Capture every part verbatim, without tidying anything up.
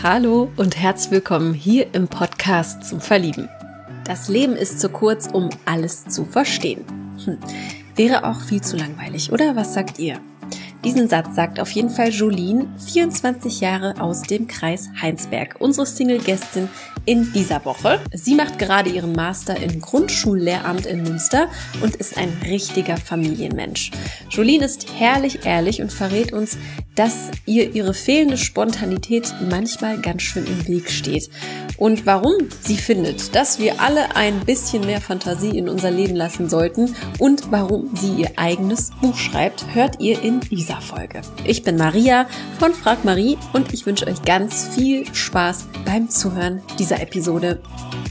Hallo und herzlich willkommen hier im Podcast zum Verlieben. Das Leben ist zu kurz, um alles zu verstehen. Hm. Wäre auch viel zu langweilig, oder? Was sagt ihr? Diesen Satz sagt auf jeden Fall Jolene, vierundzwanzig Jahre aus dem Kreis Heinsberg, unsere Single-Gästin in dieser Woche. Sie macht gerade ihren Master in Grundschullehramt in Münster und ist ein richtiger Familienmensch. Jolene ist herrlich ehrlich und verrät uns, dass ihr ihre fehlende Spontanität manchmal ganz schön im Weg steht. Und warum sie findet, dass wir alle ein bisschen mehr Fantasie in unser Leben lassen sollten und warum sie ihr eigenes Buch schreibt, hört ihr in dieser Folge. Ich bin Maria von Frag Marie und ich wünsche euch ganz viel Spaß beim Zuhören dieser Episode.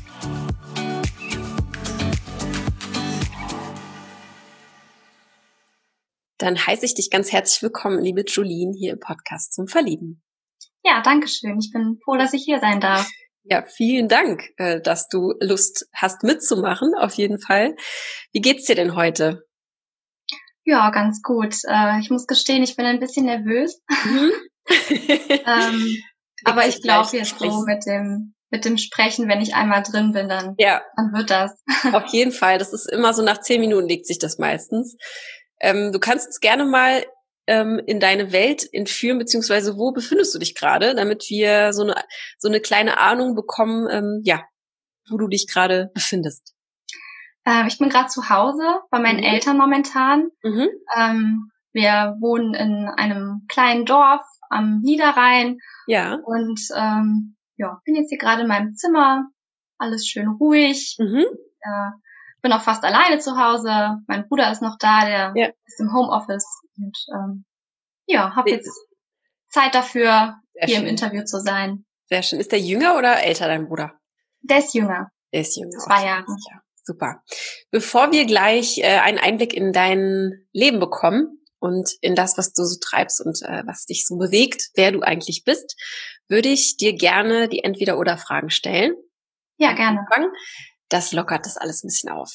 Dann heiße ich dich ganz herzlich willkommen, liebe Jolene, hier im Podcast zum Verlieben. Ja, danke schön. Ich bin froh, dass ich hier sein darf. Ja, vielen Dank, dass du Lust hast mitzumachen, auf jeden Fall. Wie geht's dir denn heute? Ja, ganz gut. Ich muss gestehen, ich bin ein bisschen nervös. Mhm. ähm, aber ich glaube jetzt so mit dem mit dem Sprechen, wenn ich einmal drin bin, dann, ja. dann wird das. Auf jeden Fall. Das ist immer so, nach zehn Minuten legt sich das meistens. Ähm, du kannst uns gerne mal ähm, in deine Welt entführen, beziehungsweise wo befindest du dich gerade, damit wir so eine so eine kleine Ahnung bekommen, ähm, ja, wo du dich gerade befindest. Ähm, ich bin gerade zu Hause bei meinen mhm. Eltern momentan. Mhm. Ähm, wir wohnen in einem kleinen Dorf am Niederrhein. Ja. Und ähm, ja, bin jetzt hier gerade in meinem Zimmer. Alles schön ruhig. Mhm. Äh, bin auch fast alleine zu Hause. Mein Bruder ist noch da, der ja. ist im Homeoffice. Und ähm, ja, habe jetzt Zeit dafür, Sehr hier schön. im Interview zu sein. Sehr schön. Ist der jünger oder älter, dein Bruder? Der ist jünger. Der ist jünger. Zwei Jahre. Ja, super. Bevor wir gleich äh, einen Einblick in dein Leben bekommen und in das, was du so treibst und äh, was dich so bewegt, wer du eigentlich bist, würde ich dir gerne die Entweder-oder-Fragen stellen. Ja, gerne. Das lockert das alles ein bisschen auf.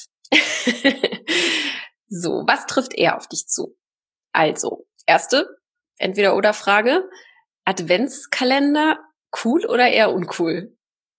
So, was trifft eher auf dich zu? Also, erste Entweder-oder-Frage. Adventskalender, cool oder eher uncool?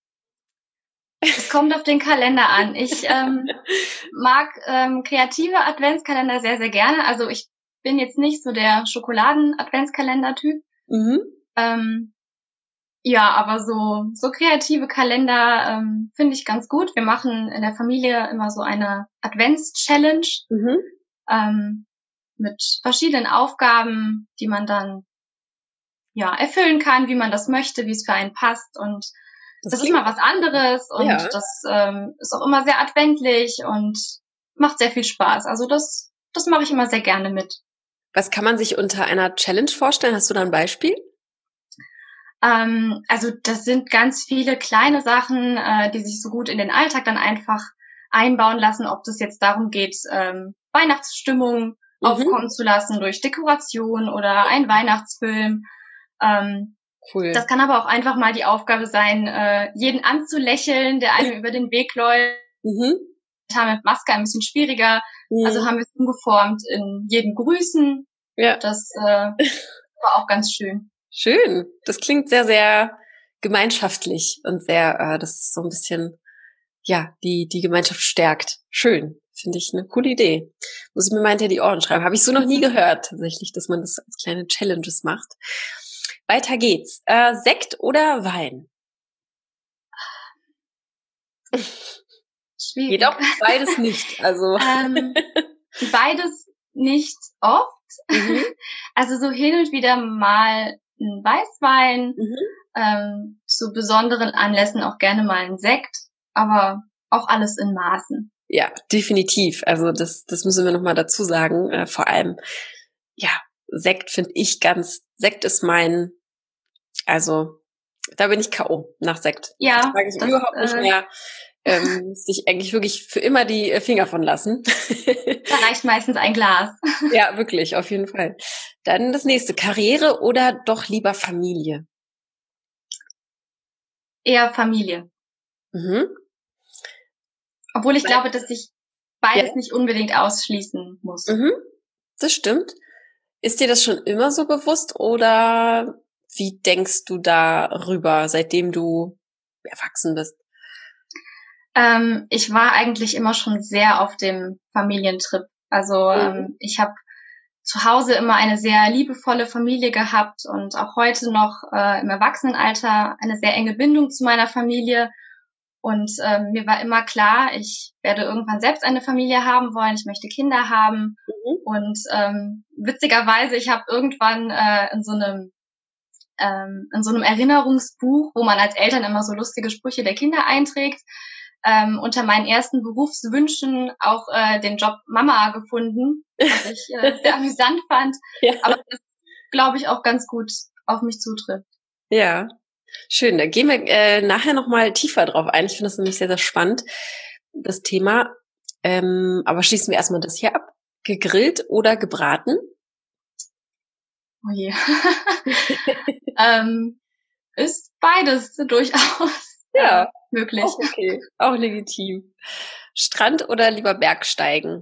Es kommt auf den Kalender an. Ich ähm, mag ähm, kreative Adventskalender sehr, sehr gerne. Also ich bin jetzt nicht so der Schokoladen-Adventskalender-Typ. Mhm. Ähm, ja, aber so so kreative Kalender ähm, finde ich ganz gut. Wir machen in der Familie immer so eine Advents-Challenge mhm. ähm, mit verschiedenen Aufgaben, die man dann ja erfüllen kann, wie man das möchte, wie es für einen passt. Und das, das ist mal was anderes und ja. das ähm, ist auch immer sehr adventlich und macht sehr viel Spaß. Also das das mache ich immer sehr gerne mit. Was kann man sich unter einer Challenge vorstellen? Hast du da ein Beispiel? Ähm, also das sind ganz viele kleine Sachen, äh, die sich so gut in den Alltag dann einfach einbauen lassen, ob das jetzt darum geht, ähm, Weihnachtsstimmung mhm. aufkommen zu lassen durch Dekoration oder ein Weihnachtsfilm. Ähm, Cool. Das kann aber auch einfach mal die Aufgabe sein, äh, jeden anzulächeln, der einem über den Weg läuft. Mhm. Haben mit Maske ein bisschen schwieriger. Mhm. Also haben wir es umgeformt in jeden grüßen. Ja. Das äh, war auch ganz schön. Schön. Das klingt sehr, sehr gemeinschaftlich und sehr, äh, das ist so ein bisschen, ja, die die Gemeinschaft stärkt. Schön. Finde ich eine coole Idee. Muss ich mir mal hinter die Ohren schreiben. Habe ich so noch nie gehört, tatsächlich, dass man das als kleine Challenges macht. Weiter geht's. Äh, Sekt oder Wein? Schwierig. Geht auch beides nicht. Also ähm, beides nicht oft. Mhm. Also so hin und wieder mal ein Weißwein. Mhm. Ähm, zu besonderen Anlässen auch gerne mal ein Sekt. Aber auch alles in Maßen. Ja, definitiv. Also das, das müssen wir nochmal dazu sagen. Äh, vor allem, ja, Sekt finde ich ganz, Sekt ist mein, also da bin ich K O nach Sekt. Ja. Da sage ich das, überhaupt nicht mehr, ähm, sich eigentlich wirklich für immer die Finger von lassen. Da reicht meistens ein Glas. Ja, wirklich, auf jeden Fall. Dann das nächste, Karriere oder doch lieber Familie? Eher Familie. Mhm. Obwohl ich Weil, glaube, dass ich beides ja. nicht unbedingt ausschließen muss. Mhm. Das stimmt. Ist dir das schon immer so bewusst oder wie denkst du darüber, seitdem du erwachsen bist? Ähm, ich war eigentlich immer schon sehr auf dem Familientrip. Also Mhm. ähm, ich habe zu Hause immer eine sehr liebevolle Familie gehabt und auch heute noch äh, im Erwachsenenalter eine sehr enge Bindung zu meiner Familie. Und ähm, mir war immer klar, ich werde irgendwann selbst eine Familie haben wollen, ich möchte Kinder haben. Mhm. Und ähm, witzigerweise, ich habe irgendwann äh, in so einem ähm, in so einem Erinnerungsbuch, wo man als Eltern immer so lustige Sprüche der Kinder einträgt, ähm, unter meinen ersten Berufswünschen auch äh, den Job Mama gefunden, was ich äh, sehr amüsant fand, Ja. aber das, glaube ich, auch ganz gut auf mich zutrifft. Ja, schön. Da gehen wir äh, nachher nochmal tiefer drauf ein. Ich finde das nämlich sehr, sehr spannend, das Thema. Ähm, aber schließen wir erstmal das hier ab. Gegrillt oder gebraten? Oh je. ähm, ist beides durchaus Ja, äh, möglich. Auch okay, auch legitim. Strand oder lieber Bergsteigen?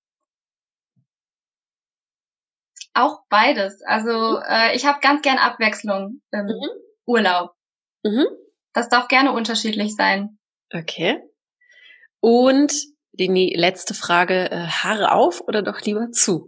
Auch beides. Also äh, ich habe ganz gern Abwechslung im Mhm. Urlaub. Mhm. Das darf gerne unterschiedlich sein. Okay. Und die ne- letzte Frage, äh, Haare auf oder doch lieber zu?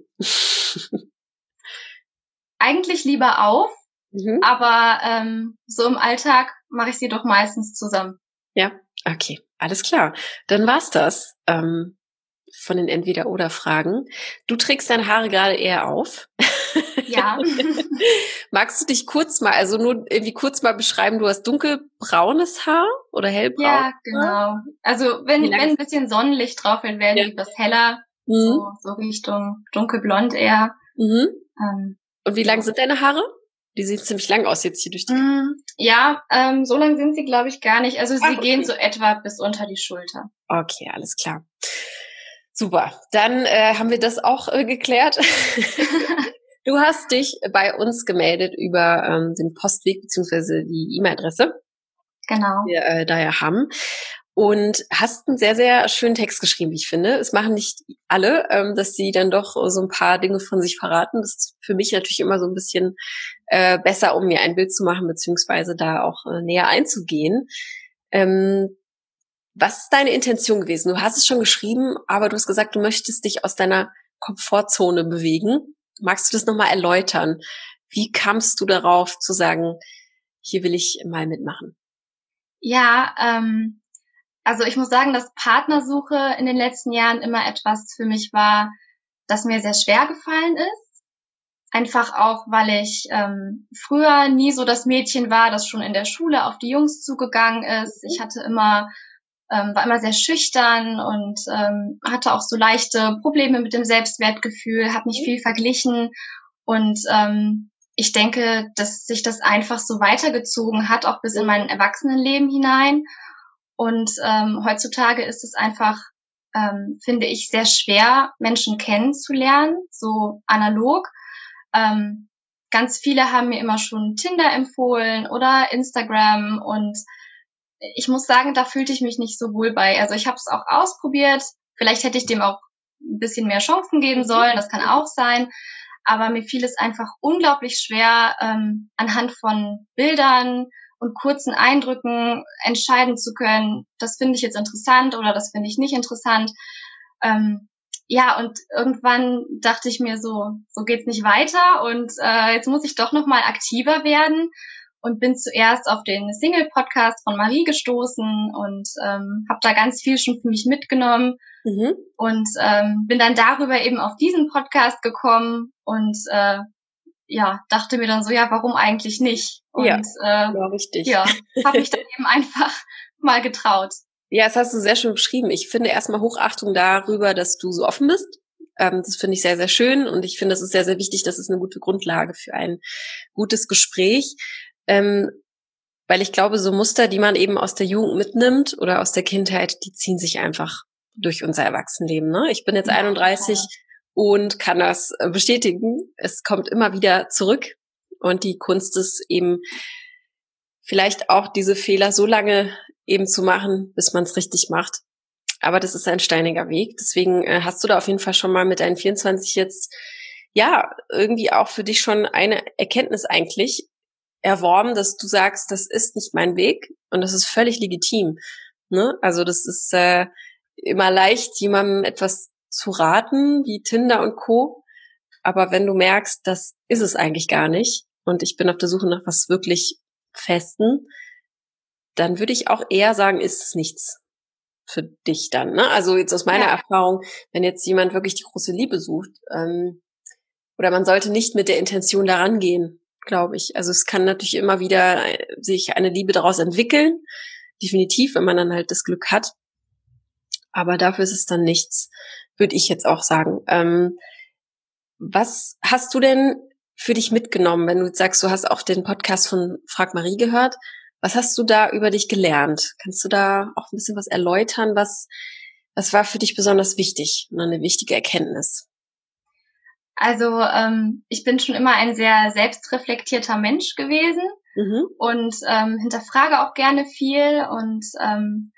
Eigentlich lieber auf, Mhm. aber ähm, so im Alltag mache ich sie doch meistens zusammen. Ja, okay, alles klar. Dann war's das ähm, von den Entweder-oder-Fragen. Du trägst deine Haare gerade eher auf. Ja. Magst du dich kurz mal, also nur irgendwie kurz mal beschreiben, du hast dunkelbraunes Haar oder hellbraun? Ja, genau. Also wenn, Wie lange wenn ein ist- bisschen Sonnenlicht drauf fällt, werden Ja. die etwas heller, Mhm. so, so Richtung dunkelblond eher. Mhm. Ähm, Und wie lang sind deine Haare? Die sehen ziemlich lang aus jetzt hier durch die. mh, ja, ähm, so lang sind sie, glaube ich, gar nicht. Also sie Ach, okay. gehen so etwa bis unter die Schulter. Okay, alles klar. Super. Dann äh, haben wir das auch äh, geklärt. Du hast dich bei uns gemeldet über ähm, den Postweg beziehungsweise die E-Mail-Adresse, Genau. die wir äh, da ja haben. Und hast einen sehr, sehr schönen Text geschrieben, wie ich finde. Es machen nicht alle, ähm, dass sie dann doch so ein paar Dinge von sich verraten. Das ist für mich natürlich immer so ein bisschen äh, besser, um mir ein Bild zu machen, beziehungsweise da auch äh, näher einzugehen. Ähm, was ist deine Intention gewesen? Du hast es schon geschrieben, aber du hast gesagt, du möchtest dich aus deiner Komfortzone bewegen. Magst du das nochmal erläutern? Wie kamst du darauf zu sagen, hier will ich mal mitmachen? Ja, ähm, also ich muss sagen, dass Partnersuche in den letzten Jahren immer etwas für mich war, das mir sehr schwer gefallen ist. Einfach auch, weil ich ähm, früher nie so das Mädchen war, das schon in der Schule auf die Jungs zugegangen ist. Ich hatte immer, ähm, war immer sehr schüchtern und ähm, hatte auch so leichte Probleme mit dem Selbstwertgefühl, habe mich viel verglichen und ähm, ich denke, dass sich das einfach so weitergezogen hat, auch bis in mein Erwachsenenleben hinein. Und ähm, heutzutage ist es einfach, ähm, finde ich, sehr schwer, Menschen kennenzulernen, so analog. Ähm, ganz viele haben mir immer schon Tinder empfohlen oder Instagram und ich muss sagen, da fühlte ich mich nicht so wohl bei. Also ich habe es auch ausprobiert. Vielleicht hätte ich dem auch ein bisschen mehr Chancen geben sollen, das kann auch sein. Aber mir fiel es einfach unglaublich schwer, ähm, anhand von Bildern und kurzen Eindrücken entscheiden zu können, das finde ich jetzt interessant oder das finde ich nicht interessant. Ähm, ja, und irgendwann dachte ich mir so, so geht's nicht weiter und äh, jetzt muss ich doch noch mal aktiver werden und bin zuerst auf den Single-Podcast von Marie gestoßen und ähm, habe da ganz viel schon für mich mitgenommen Mhm. und ähm, bin dann darüber eben auf diesen Podcast gekommen und äh, ja, dachte mir dann so, ja, warum eigentlich nicht? Und Ja, äh, genau richtig. ja, habe mich dann eben einfach mal getraut. Ja, das hast du sehr schön beschrieben. Ich finde erstmal Hochachtung darüber, dass du so offen bist. Ähm, das finde ich sehr, sehr schön und ich finde, es ist sehr, sehr wichtig. Das ist eine gute Grundlage für ein gutes Gespräch. Ähm, weil ich glaube, so Muster, die man eben aus der Jugend mitnimmt oder aus der Kindheit, die ziehen sich einfach durch unser Erwachsenenleben. Ne? Ich bin jetzt einunddreißig und kann das äh, bestätigen. Es kommt immer wieder zurück und die Kunst ist eben vielleicht auch diese Fehler so lange eben zu machen, bis man es richtig macht. Aber das ist ein steiniger Weg. Deswegen äh, hast du da auf jeden Fall schon mal mit deinen vierundzwanzig jetzt, ja, irgendwie auch für dich schon eine Erkenntnis eigentlich erworben, dass du sagst, das ist nicht mein Weg und das ist völlig legitim. Ne? Also das ist äh, immer leicht, jemandem etwas zu raten, wie Tinder und Co. Aber wenn du merkst, das ist es eigentlich gar nicht und ich bin auf der Suche nach was wirklich Festen, dann würde ich auch eher sagen, ist es nichts für dich dann. Ne? Also jetzt aus meiner ja. Erfahrung, wenn jetzt jemand wirklich die große Liebe sucht, ähm, oder man sollte nicht mit der Intention daran gehen, glaube ich. Also es kann natürlich immer wieder sich eine Liebe daraus entwickeln, definitiv, wenn man dann halt das Glück hat. Aber dafür ist es dann nichts, würde ich jetzt auch sagen. Ähm, was hast du denn für dich mitgenommen, wenn du jetzt sagst, du hast auch den Podcast von Frag Marie gehört? Was hast du da über dich gelernt? Kannst du da auch ein bisschen was erläutern? Was, was war für dich besonders wichtig, eine wichtige Erkenntnis? Also ähm, ich bin schon immer ein sehr selbstreflektierter Mensch gewesen mhm. und ähm, hinterfrage auch gerne viel und ähm,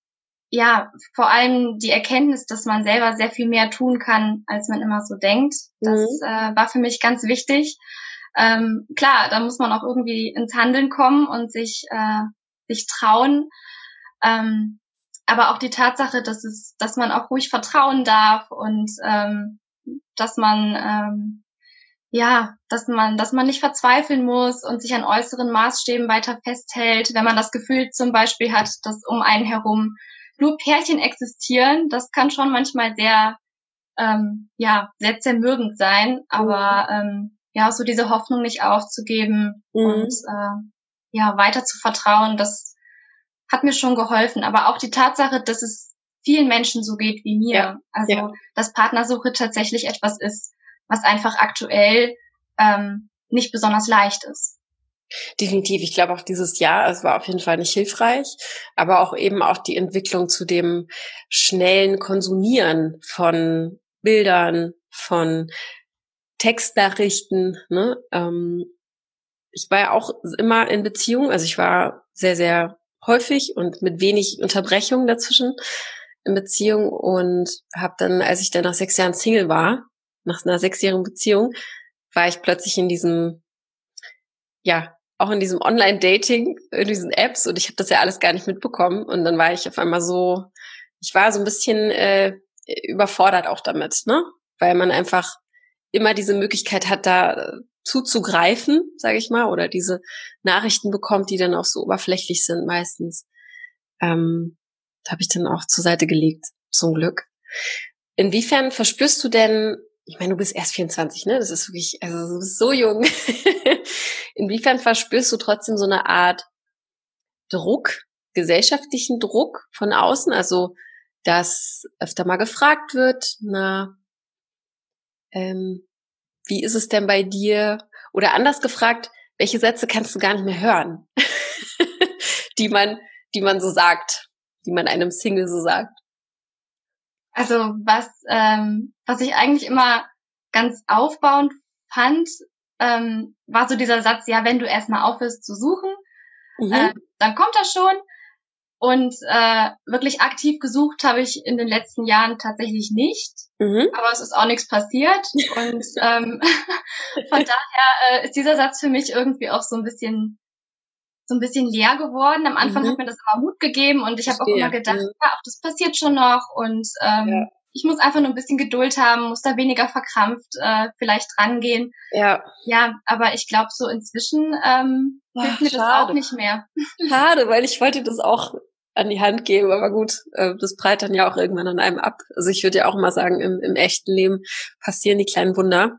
ja, vor allem die Erkenntnis, dass man selber sehr viel mehr tun kann, als man immer so denkt. Das mhm. äh, war für mich ganz wichtig. Ähm, klar, da muss man auch irgendwie ins Handeln kommen und sich äh, sich trauen. Ähm, aber auch die Tatsache, dass es, dass man auch ruhig vertrauen darf und ähm, dass man ähm, ja, dass man, dass man nicht verzweifeln muss und sich an äußeren Maßstäben weiter festhält, wenn man das Gefühl zum Beispiel hat, dass um einen herum nur Pärchen existieren. Das kann schon manchmal sehr, ähm, ja, sehr zermürbend sein, aber mhm. ähm, ja, so diese Hoffnung nicht aufzugeben mhm. und äh, ja, weiter zu vertrauen, das hat mir schon geholfen. Aber auch die Tatsache, dass es vielen Menschen so geht wie mir, ja. also ja. dass Partnersuche tatsächlich etwas ist, was einfach aktuell ähm, nicht besonders leicht ist. Definitiv. Ich glaube auch dieses Jahr, es war auf jeden Fall nicht hilfreich, aber auch eben auch die Entwicklung zu dem schnellen Konsumieren von Bildern, von Textnachrichten. Ne? Ähm, ich war ja auch immer in Beziehung, also ich war sehr, sehr häufig und mit wenig Unterbrechung dazwischen in Beziehung und habe dann, als ich dann nach sechs Jahren Single war, nach einer sechsjährigen Beziehung, war ich plötzlich in diesem, ja, auch in diesem Online-Dating, in diesen Apps und ich habe das ja alles gar nicht mitbekommen und dann war ich auf einmal so, ich war so ein bisschen äh, überfordert auch damit, ne? Weil man einfach immer diese Möglichkeit hat, da äh, zuzugreifen, sage ich mal, oder diese Nachrichten bekommt, die dann auch so oberflächlich sind meistens. Ähm, da habe ich dann auch zur Seite gelegt, zum Glück. Inwiefern verspürst du denn, ich meine, du bist erst vierundzwanzig, ne? Das ist wirklich, also du bist so jung. Inwiefern verspürst du trotzdem so eine Art Druck, gesellschaftlichen Druck von außen? Also, dass öfter mal gefragt wird, na, ähm, wie ist es denn bei dir? Oder anders gefragt, welche Sätze kannst du gar nicht mehr hören, die man, die man so sagt, die man einem Single so sagt? Also was, ähm, was ich eigentlich immer ganz aufbauend fand, ähm, war so dieser Satz, ja, wenn du erstmal aufhörst zu suchen, mhm. äh, dann kommt das schon. Und äh, wirklich aktiv gesucht habe ich in den letzten Jahren tatsächlich nicht. Mhm. Aber es ist auch nichts passiert. Und ähm, von daher äh, ist dieser Satz für mich irgendwie auch so ein bisschen so ein bisschen leer geworden. Am Anfang mhm. hat mir das immer Mut gegeben und ich habe auch immer gedacht, mhm. ja, auch das passiert schon noch und ähm, ja. ich muss einfach nur ein bisschen Geduld haben, muss da weniger verkrampft äh, vielleicht rangehen. Ja, ja, aber ich glaube so inzwischen ähm, hilft mir das auch nicht mehr. Schade, weil ich wollte das auch an die Hand geben, aber gut, äh, das prallt dann ja auch irgendwann an einem ab. Also ich würde ja auch mal sagen, im, im echten Leben passieren die kleinen Wunder.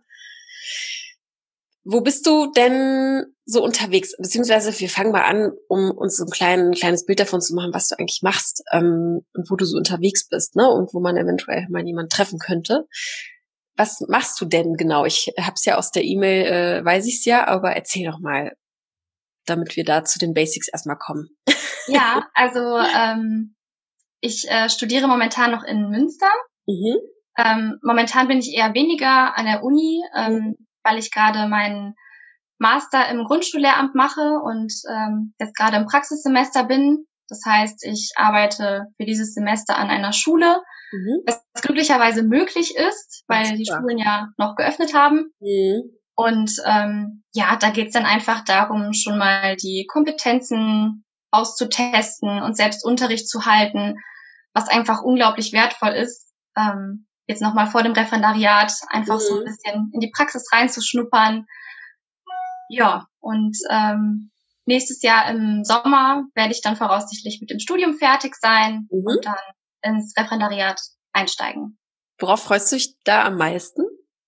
Wo bist du denn so unterwegs? Beziehungsweise wir fangen mal an, um uns so ein, klein, ein kleines Bild davon zu machen, was du eigentlich machst ähm, und wo du so unterwegs bist, ne? Und wo man eventuell mal jemanden treffen könnte. Was machst du denn genau? Ich hab's ja aus der E-Mail, äh, weiß ich's ja, aber erzähl doch mal, damit wir da zu den Basics erstmal kommen. Ja, also ähm, ich äh, studiere momentan noch in Münster. Mhm. Ähm, momentan bin ich eher weniger an der Uni, ähm, mhm. weil ich gerade meinen Master im Grundschullehramt mache und ähm, jetzt gerade im Praxissemester bin. Das heißt, ich arbeite für dieses Semester an einer Schule, mhm. was glücklicherweise möglich ist, weil die Schulen ja noch geöffnet haben. Mhm. Und ähm, ja, da geht's dann einfach darum, schon mal die Kompetenzen auszutesten und selbst Unterricht zu halten, was einfach unglaublich wertvoll ist, ähm, jetzt nochmal vor dem Referendariat einfach mhm. so ein bisschen in die Praxis reinzuschnuppern. Ja, und ähm, nächstes Jahr im Sommer werde ich dann voraussichtlich mit dem Studium fertig sein mhm. und dann ins Referendariat einsteigen. Worauf freust du dich da am meisten?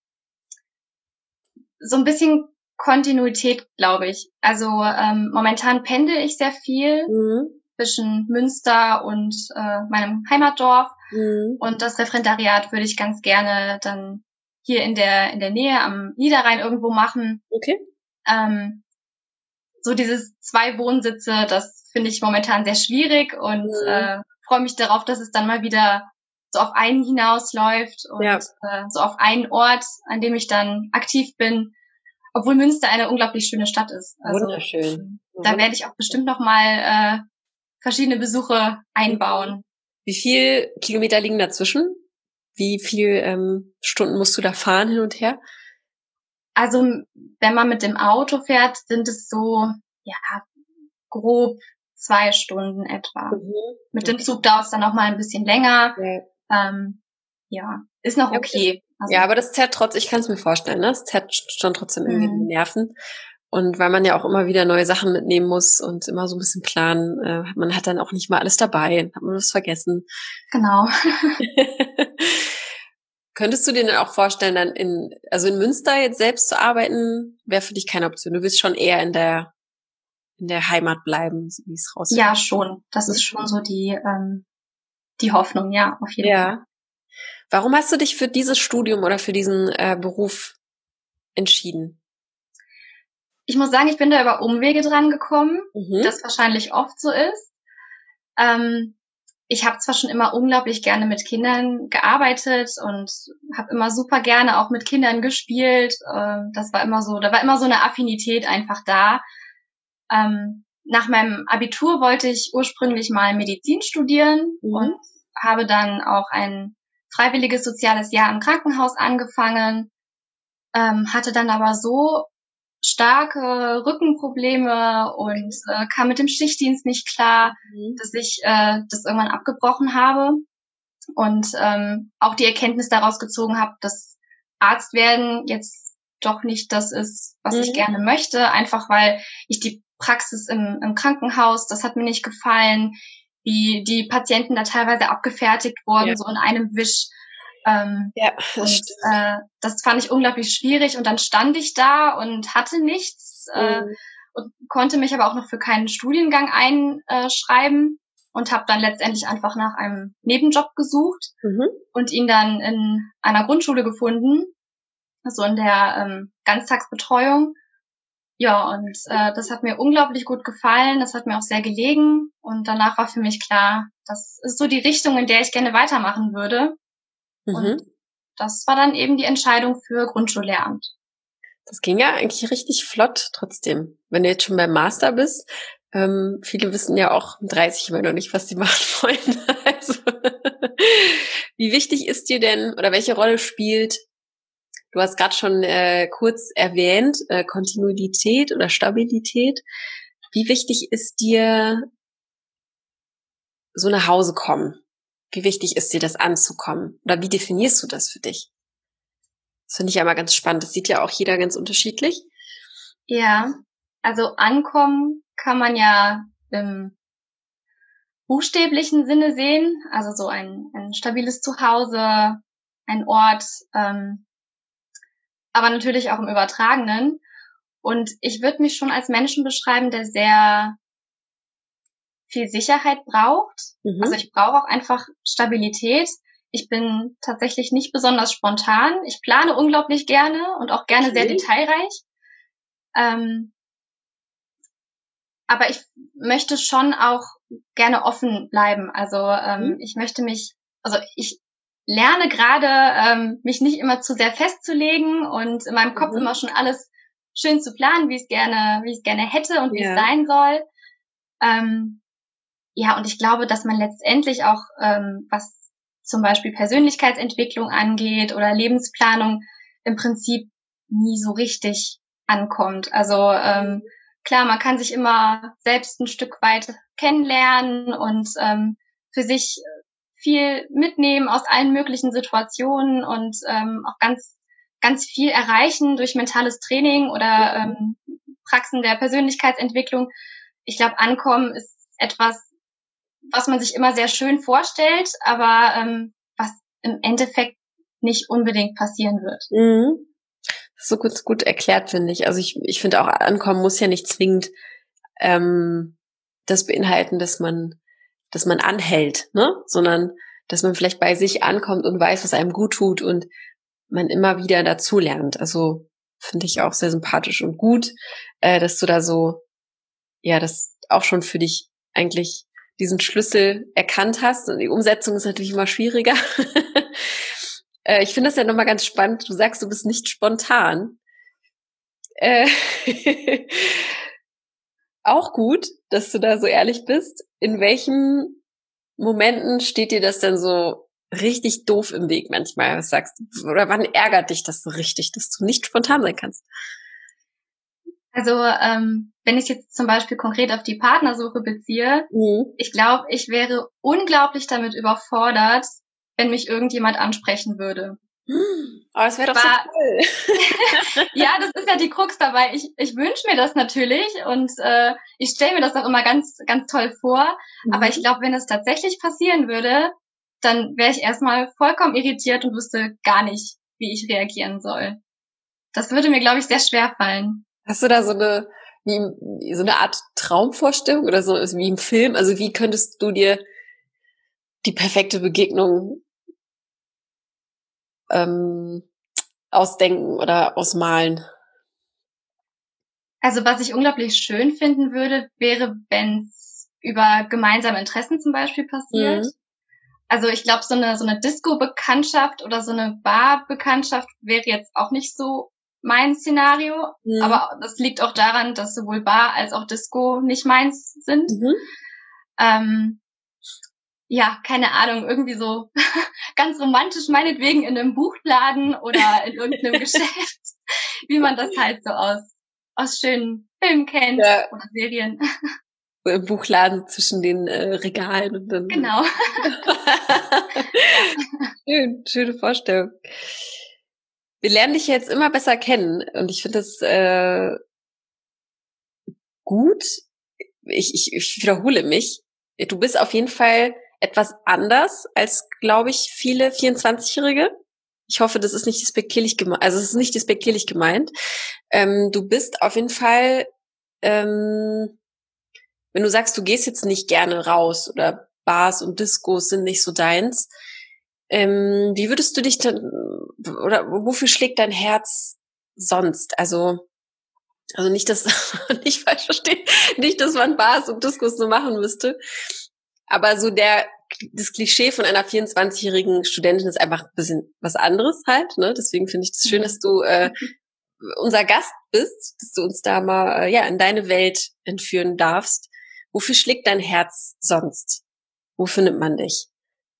So ein bisschen Kontinuität, glaube ich. Also ähm, momentan pendel ich sehr viel mhm. zwischen Münster und äh, meinem Heimatdorf. Mhm. Und das Referendariat würde ich ganz gerne dann hier in der in der Nähe am Niederrhein irgendwo machen. Okay. Ähm, so dieses zwei Wohnsitze, das finde ich momentan sehr schwierig und mhm. äh, freue mich darauf, dass es dann mal wieder so auf einen hinausläuft und ja. äh, so auf einen Ort, an dem ich dann aktiv bin, obwohl Münster eine unglaublich schöne Stadt ist. Also, wunderschön. Da werde ich auch bestimmt noch mal äh, verschiedene Besuche einbauen. Wie viel Kilometer liegen dazwischen? Wie viel ähm, Stunden musst du da fahren hin und her? Also wenn man mit dem Auto fährt, sind es so ja grob zwei Stunden etwa. Mhm. Mit dem Zug dauert es dann noch mal ein bisschen länger. Ja, ähm, ja ist noch okay. Also, ja, aber das zerrt trotzdem, ich kann es mir vorstellen, ne? Das zerrt schon trotzdem irgendwie mhm. die Nerven. Und weil man ja auch immer wieder neue Sachen mitnehmen muss und immer so ein bisschen planen, äh, man hat dann auch nicht mal alles dabei, hat man was vergessen. Genau. Könntest du dir dann auch vorstellen, dann in, also in Münster jetzt selbst zu arbeiten, wäre für dich keine Option. Du willst schon eher in der, in der Heimat bleiben, so wie es rauskommt. Ja, schon. Das ist schon so die, ähm, die Hoffnung, ja, auf jeden ja. Fall. Warum hast du dich für dieses Studium oder für diesen äh, Beruf entschieden? Ich muss sagen, ich bin da über Umwege dran gekommen, mhm. das wahrscheinlich oft so ist. Ähm, ich habe zwar schon immer unglaublich gerne mit Kindern gearbeitet und habe immer super gerne auch mit Kindern gespielt. Ähm, das war immer so, da war immer so eine Affinität einfach da. Ähm, nach meinem Abitur wollte ich ursprünglich mal Medizin studieren mhm. und habe dann auch ein freiwilliges soziales Jahr im Krankenhaus angefangen, ähm, hatte dann aber so starke Rückenprobleme und äh, kam mit dem Schichtdienst nicht klar, mhm. dass ich äh, das irgendwann abgebrochen habe und ähm, auch die Erkenntnis daraus gezogen habe, dass Arzt werden jetzt doch nicht das ist, was mhm. ich gerne möchte, einfach weil ich die Praxis im, im Krankenhaus, das hat mir nicht gefallen, wie die Patienten da teilweise abgefertigt wurden, ja. so in einem Wisch. Ähm, ja, das und äh, das fand ich unglaublich schwierig und dann stand ich da und hatte nichts mhm. äh, und konnte mich aber auch noch für keinen Studiengang einschreiben und habe dann letztendlich einfach nach einem Nebenjob gesucht mhm. und ihn dann in einer Grundschule gefunden, so in der ähm, Ganztagsbetreuung. Ja, und äh, das hat mir unglaublich gut gefallen, das hat mir auch sehr gelegen und danach war für mich klar, das ist so die Richtung, in der ich gerne weitermachen würde. Und mhm. das war dann eben die Entscheidung für Grundschullehramt. Das ging ja eigentlich richtig flott trotzdem. Wenn du jetzt schon beim Master bist, ähm, viele wissen ja auch mit dreißig immer noch nicht, was sie machen wollen. Also, wie wichtig ist dir denn oder welche Rolle spielt, du hast gerade schon äh, kurz erwähnt, äh, Kontinuität oder Stabilität. Wie wichtig ist dir so nach Hause kommen? Wie wichtig ist dir das anzukommen? Oder wie definierst du das für dich? Das finde ich ja immer ganz spannend. Das sieht ja auch jeder ganz unterschiedlich. Ja, also ankommen kann man ja im buchstäblichen Sinne sehen. Also so ein, ein stabiles Zuhause, ein Ort, ähm, aber natürlich auch im Übertragenen. Und ich würde mich schon als Menschen beschreiben, der sehr viel Sicherheit braucht. Mhm. Also ich brauche auch einfach Stabilität. Ich bin tatsächlich nicht besonders spontan. Ich plane unglaublich gerne und auch gerne okay. sehr detailreich. Ähm, aber ich möchte schon auch gerne offen bleiben. Also ähm, mhm. ich möchte mich, also ich lerne gerade, ähm, mich nicht immer zu sehr festzulegen und in meinem Kopf mhm. immer schon alles schön zu planen, wie ich es gerne, wie ich es gerne hätte und wie ja. es sein soll. Ähm, ja, und ich glaube, dass man letztendlich auch, ähm, was zum Beispiel Persönlichkeitsentwicklung angeht oder Lebensplanung, im Prinzip nie so richtig ankommt. Also ähm, klar, man kann sich immer selbst ein Stück weit kennenlernen und ähm, für sich viel mitnehmen aus allen möglichen Situationen und ähm, auch ganz ganz viel erreichen durch mentales Training oder ähm, Praxen der Persönlichkeitsentwicklung. Ich glaube, Ankommen ist etwas, was man sich immer sehr schön vorstellt, aber ähm, was im Endeffekt nicht unbedingt passieren wird. Mhm. Das ist so gut, gut erklärt, finde ich. Also ich, ich finde auch, Ankommen muss ja nicht zwingend ähm, das beinhalten, dass man, dass man anhält, ne? Sondern dass man vielleicht bei sich ankommt und weiß, was einem gut tut und man immer wieder dazulernt. Also finde ich auch sehr sympathisch und gut, äh, dass du da so, ja, das auch schon für dich eigentlich diesen Schlüssel erkannt hast. Und die Umsetzung ist natürlich immer schwieriger. äh, ich finde das ja nochmal ganz spannend. Du sagst, du bist nicht spontan. Äh, auch gut, dass du da so ehrlich bist. In welchen Momenten steht dir das denn so richtig doof im Weg manchmal? Was sagst du? Oder wann ärgert dich das so richtig, dass du nicht spontan sein kannst? Also ähm, wenn ich jetzt zum Beispiel konkret auf die Partnersuche beziehe, mhm. ich glaube, ich wäre unglaublich damit überfordert, wenn mich irgendjemand ansprechen würde. Aber das wäre doch so toll. Ja, das ist ja die Krux dabei. Ich, ich wünsche mir das natürlich und äh, ich stelle mir das auch immer ganz, ganz toll vor. Mhm. Aber ich glaube, wenn es tatsächlich passieren würde, dann wäre ich erstmal vollkommen irritiert und wüsste gar nicht, wie ich reagieren soll. Das würde mir, glaube ich, sehr schwer fallen. Hast du da so eine, wie, so eine Art Traumvorstellung oder so wie im Film? Also wie könntest du dir die perfekte Begegnung ähm, ausdenken oder ausmalen? Also was ich unglaublich schön finden würde, wäre, wenn es über gemeinsame Interessen zum Beispiel passiert. Mhm. Also ich glaube, so eine so eine Disco-Bekanntschaft oder so eine Bar-Bekanntschaft wäre jetzt auch nicht so mein Szenario. Mhm. Aber das liegt auch daran, dass sowohl Bar als auch Disco nicht meins sind. Mhm. Ähm, ja, keine Ahnung, irgendwie so ganz romantisch meinetwegen in einem Buchladen oder in irgendeinem Geschäft, wie man das halt so aus aus schönen Filmen kennt, ja, oder Serien. So im Buchladen zwischen den äh, Regalen und dann. Genau. Schön, schöne Vorstellung. Wir lernen dich jetzt immer besser kennen und ich finde das äh, gut. Ich, ich, ich wiederhole mich. Du bist auf jeden Fall etwas anders als, glaube ich, viele vierundzwanzigjährige. Ich hoffe, das ist nicht despektierlich gemeint. Also es ist nicht despektierlich gemeint. Ähm, du bist auf jeden Fall, ähm, wenn du sagst, du gehst jetzt nicht gerne raus oder Bars und Discos sind nicht so deins, ähm, wie würdest du dich dann, oder wofür schlägt dein Herz sonst? Also, also nicht, dass, nicht falsch verstehen, nicht, dass man Bars und Discos so machen müsste, aber so der, das Klischee von einer vierundzwanzigjährigen Studentin ist einfach ein bisschen was anderes halt, ne? Deswegen finde ich das schön, dass du äh, unser Gast bist, dass du uns da mal äh, ja in deine Welt entführen darfst. Wofür schlägt dein Herz sonst? Wo findet man dich?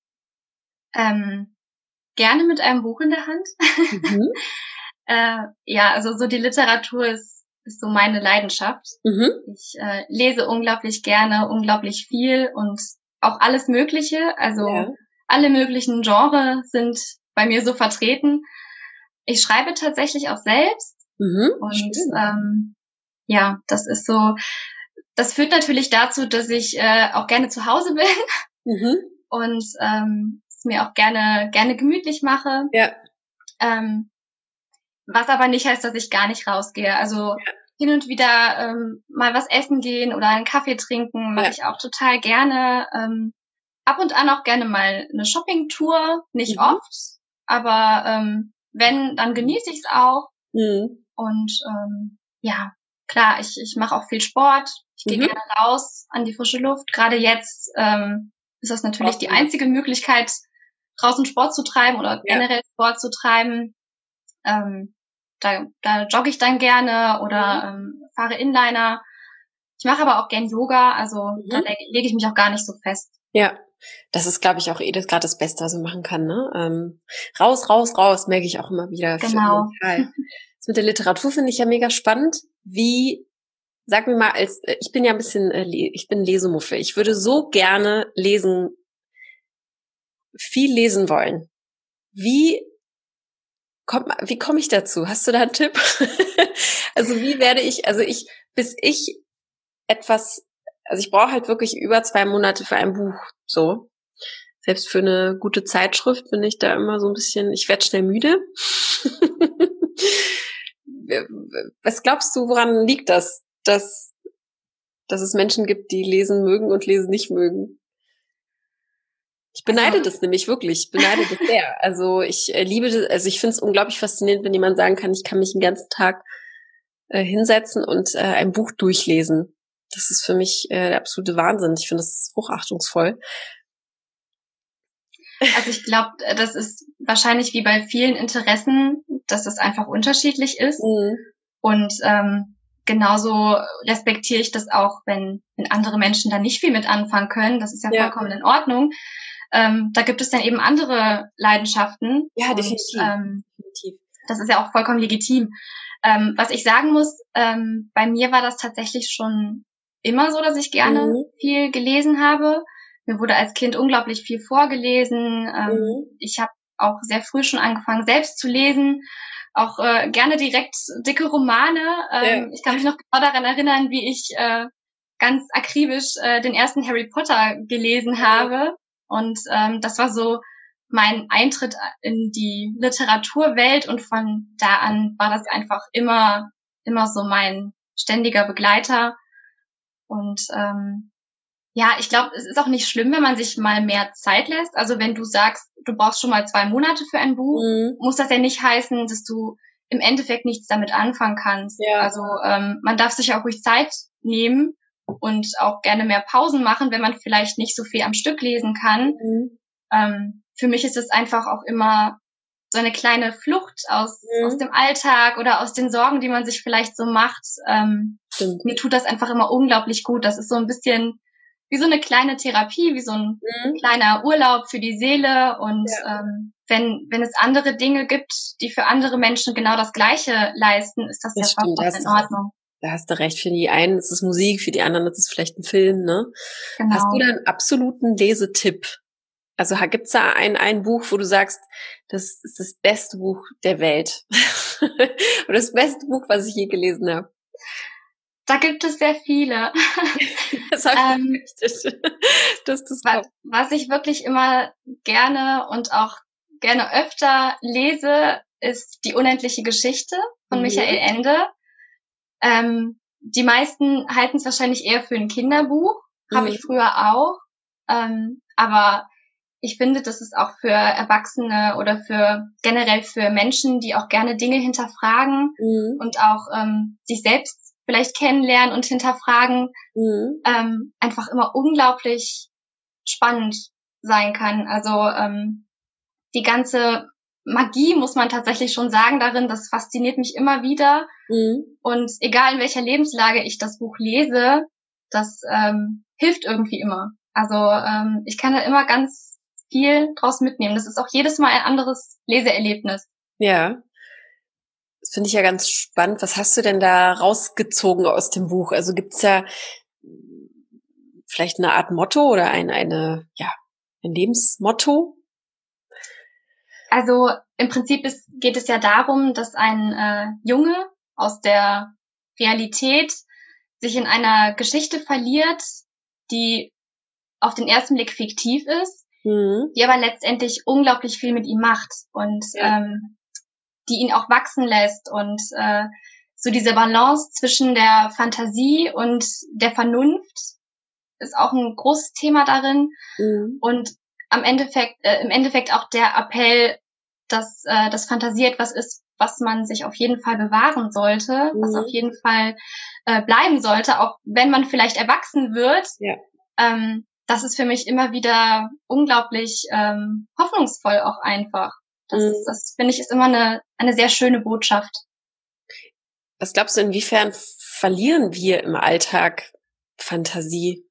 Ähm, gerne mit einem Buch in der Hand. Mhm. äh, ja, also so die Literatur ist, ist so meine Leidenschaft. Mhm. Ich äh, lese unglaublich gerne, unglaublich viel und auch alles Mögliche. Also ja, alle möglichen Genres sind bei mir so vertreten. Ich schreibe tatsächlich auch selbst. Mhm, und ähm, ja, das ist so, das führt natürlich dazu, dass ich äh, auch gerne zu Hause bin. Mhm. Und ähm, es mir auch gerne gerne gemütlich mache. Ja. Ähm, was aber nicht heißt, dass ich gar nicht rausgehe. Also ja, hin und wieder ähm, mal was essen gehen oder einen Kaffee trinken mache ja ich auch total gerne. Ähm, ab und an auch gerne mal eine Shoppingtour, nicht mhm. oft, aber ähm, wenn, dann genieße ich es auch. Mhm. Und ähm, ja, klar, ich ich mache auch viel Sport. Ich gehe mhm. gerne raus an die frische Luft. Gerade jetzt ähm, ist das natürlich die einzige Möglichkeit, draußen Sport zu treiben oder ja, generell Sport zu treiben. Ähm, da, da jogge ich dann gerne oder ähm, fahre Inliner. Ich mache aber auch gern Yoga, also mhm. da lege leg ich mich auch gar nicht so fest. Ja, das ist, glaube ich, auch eh das gerade das Beste, was man machen kann. Ne? Ähm, raus, raus, raus, merke ich auch immer wieder. Genau. Das mit der Literatur finde ich ja mega spannend. Wie, sag mir mal, als ich bin ja ein bisschen, ich bin Lesemuffe. Ich würde so gerne lesen, viel lesen wollen. Wie kommt, wie komme ich dazu? Hast du da einen Tipp? Also wie werde ich, also ich, bis ich etwas, also ich brauche halt wirklich über zwei Monate für ein Buch, so. Selbst für eine gute Zeitschrift bin ich da immer so ein bisschen, ich werde schnell müde. Was glaubst du, woran liegt das, dass, dass es Menschen gibt, die lesen mögen und lesen nicht mögen? Ich beneide Also, das nämlich wirklich, ich beneide das sehr. Also ich äh, liebe das, also ich finde es unglaublich faszinierend, wenn jemand sagen kann, ich kann mich den ganzen Tag äh, hinsetzen und äh, ein Buch durchlesen. Das ist für mich äh, der absolute Wahnsinn. Ich finde das hochachtungsvoll. Also ich glaube, das ist wahrscheinlich wie bei vielen Interessen, dass es einfach unterschiedlich ist. Mhm. Und ähm, genauso respektiere ich das auch, wenn, wenn andere Menschen da nicht viel mit anfangen können. Das ist ja, Ja. vollkommen in Ordnung. Ähm, da gibt es dann eben andere Leidenschaften. Ja, und, definitiv. Ähm, definitiv. Das ist ja auch vollkommen legitim. Ähm, was ich sagen muss, ähm, bei mir war das tatsächlich schon immer so, dass ich gerne Mhm. viel gelesen habe. Mir wurde als Kind unglaublich viel vorgelesen. Ähm, Mhm. Ich habe auch sehr früh schon angefangen, selbst zu lesen. Auch äh, gerne direkt dicke Romane. Ähm, Ja. Ich kann mich noch genau daran erinnern, wie ich äh, ganz akribisch äh, den ersten Harry Potter gelesen habe. Und ähm, das war so mein Eintritt in die Literaturwelt. Und von da an war das einfach immer, immer so mein ständiger Begleiter. Und ähm, ja, ich glaube, es ist auch nicht schlimm, wenn man sich mal mehr Zeit lässt. Also wenn du sagst, du brauchst schon mal zwei Monate für ein Buch, Mhm. muss das ja nicht heißen, dass du im Endeffekt nichts damit anfangen kannst. Ja. Also ähm, man darf sich auch ruhig Zeit nehmen und auch gerne mehr Pausen machen, wenn man vielleicht nicht so viel am Stück lesen kann. Mhm. Ähm, für mich ist es einfach auch immer so eine kleine Flucht aus, Mhm. aus dem Alltag oder aus den Sorgen, die man sich vielleicht so macht. Ähm, Stimmt. mir tut das einfach immer unglaublich gut. Das ist so ein bisschen wie so eine kleine Therapie, wie so ein Mhm. kleiner Urlaub für die Seele. Und Ja. ähm, wenn, wenn es andere Dinge gibt, die für andere Menschen genau das Gleiche leisten, ist das, Das ja stimmt, da vollkommen hast in du, Ordnung. da hast du recht. Für die einen ist es Musik, für die anderen ist es vielleicht ein Film, ne? Hast du Genau. da einen absoluten Lesetipp? Also gibt's da ein, ein Buch, wo du sagst, das ist das beste Buch der Welt? Oder das beste Buch, was ich je gelesen habe? Da gibt es sehr viele. Das habe ich ähm, befürchtet, dass das was, kommt. was ich wirklich immer gerne und auch gerne öfter lese, ist Die unendliche Geschichte von Mhm. Michael Ende. Ähm, die meisten halten es wahrscheinlich eher für ein Kinderbuch, habe Mhm. ich früher auch. Ähm, aber ich finde, das ist auch für Erwachsene oder für generell für Menschen, die auch gerne Dinge hinterfragen Mhm. und auch ähm, sich selbst vielleicht kennenlernen und hinterfragen, Mhm. ähm, einfach immer unglaublich spannend sein kann. Also ähm, die ganze Magie, muss man tatsächlich schon sagen, darin, das fasziniert mich immer wieder. Mhm. Und egal in welcher Lebenslage ich das Buch lese, das ähm, hilft irgendwie immer. Also ähm, ich kann da immer ganz viel draus mitnehmen. Das ist auch jedes Mal ein anderes Leseerlebnis. Ja, das finde ich ja ganz spannend. Was hast du denn da rausgezogen aus dem Buch? Also gibt's ja vielleicht eine Art Motto oder ein, eine, ja, ein Lebensmotto? Also im Prinzip ist, geht es ja darum, dass ein äh, Junge aus der Realität sich in einer Geschichte verliert, die auf den ersten Blick fiktiv ist, Mhm. die aber letztendlich unglaublich viel mit ihm macht und Ja. ähm, die ihn auch wachsen lässt und äh, so diese Balance zwischen der Fantasie und der Vernunft ist auch ein großes Thema darin. Mhm. Und am Endeffekt, äh, im Endeffekt auch der Appell, dass äh, das Fantasie etwas ist, was man sich auf jeden Fall bewahren sollte, Mhm. was auf jeden Fall äh, bleiben sollte, auch wenn man vielleicht erwachsen wird. Ja. Ähm, das ist für mich immer wieder unglaublich ähm, hoffnungsvoll auch einfach. Das, Mhm. ist, das finde ich, ist immer eine, eine sehr schöne Botschaft. Was glaubst du, inwiefern verlieren wir im Alltag Fantasie?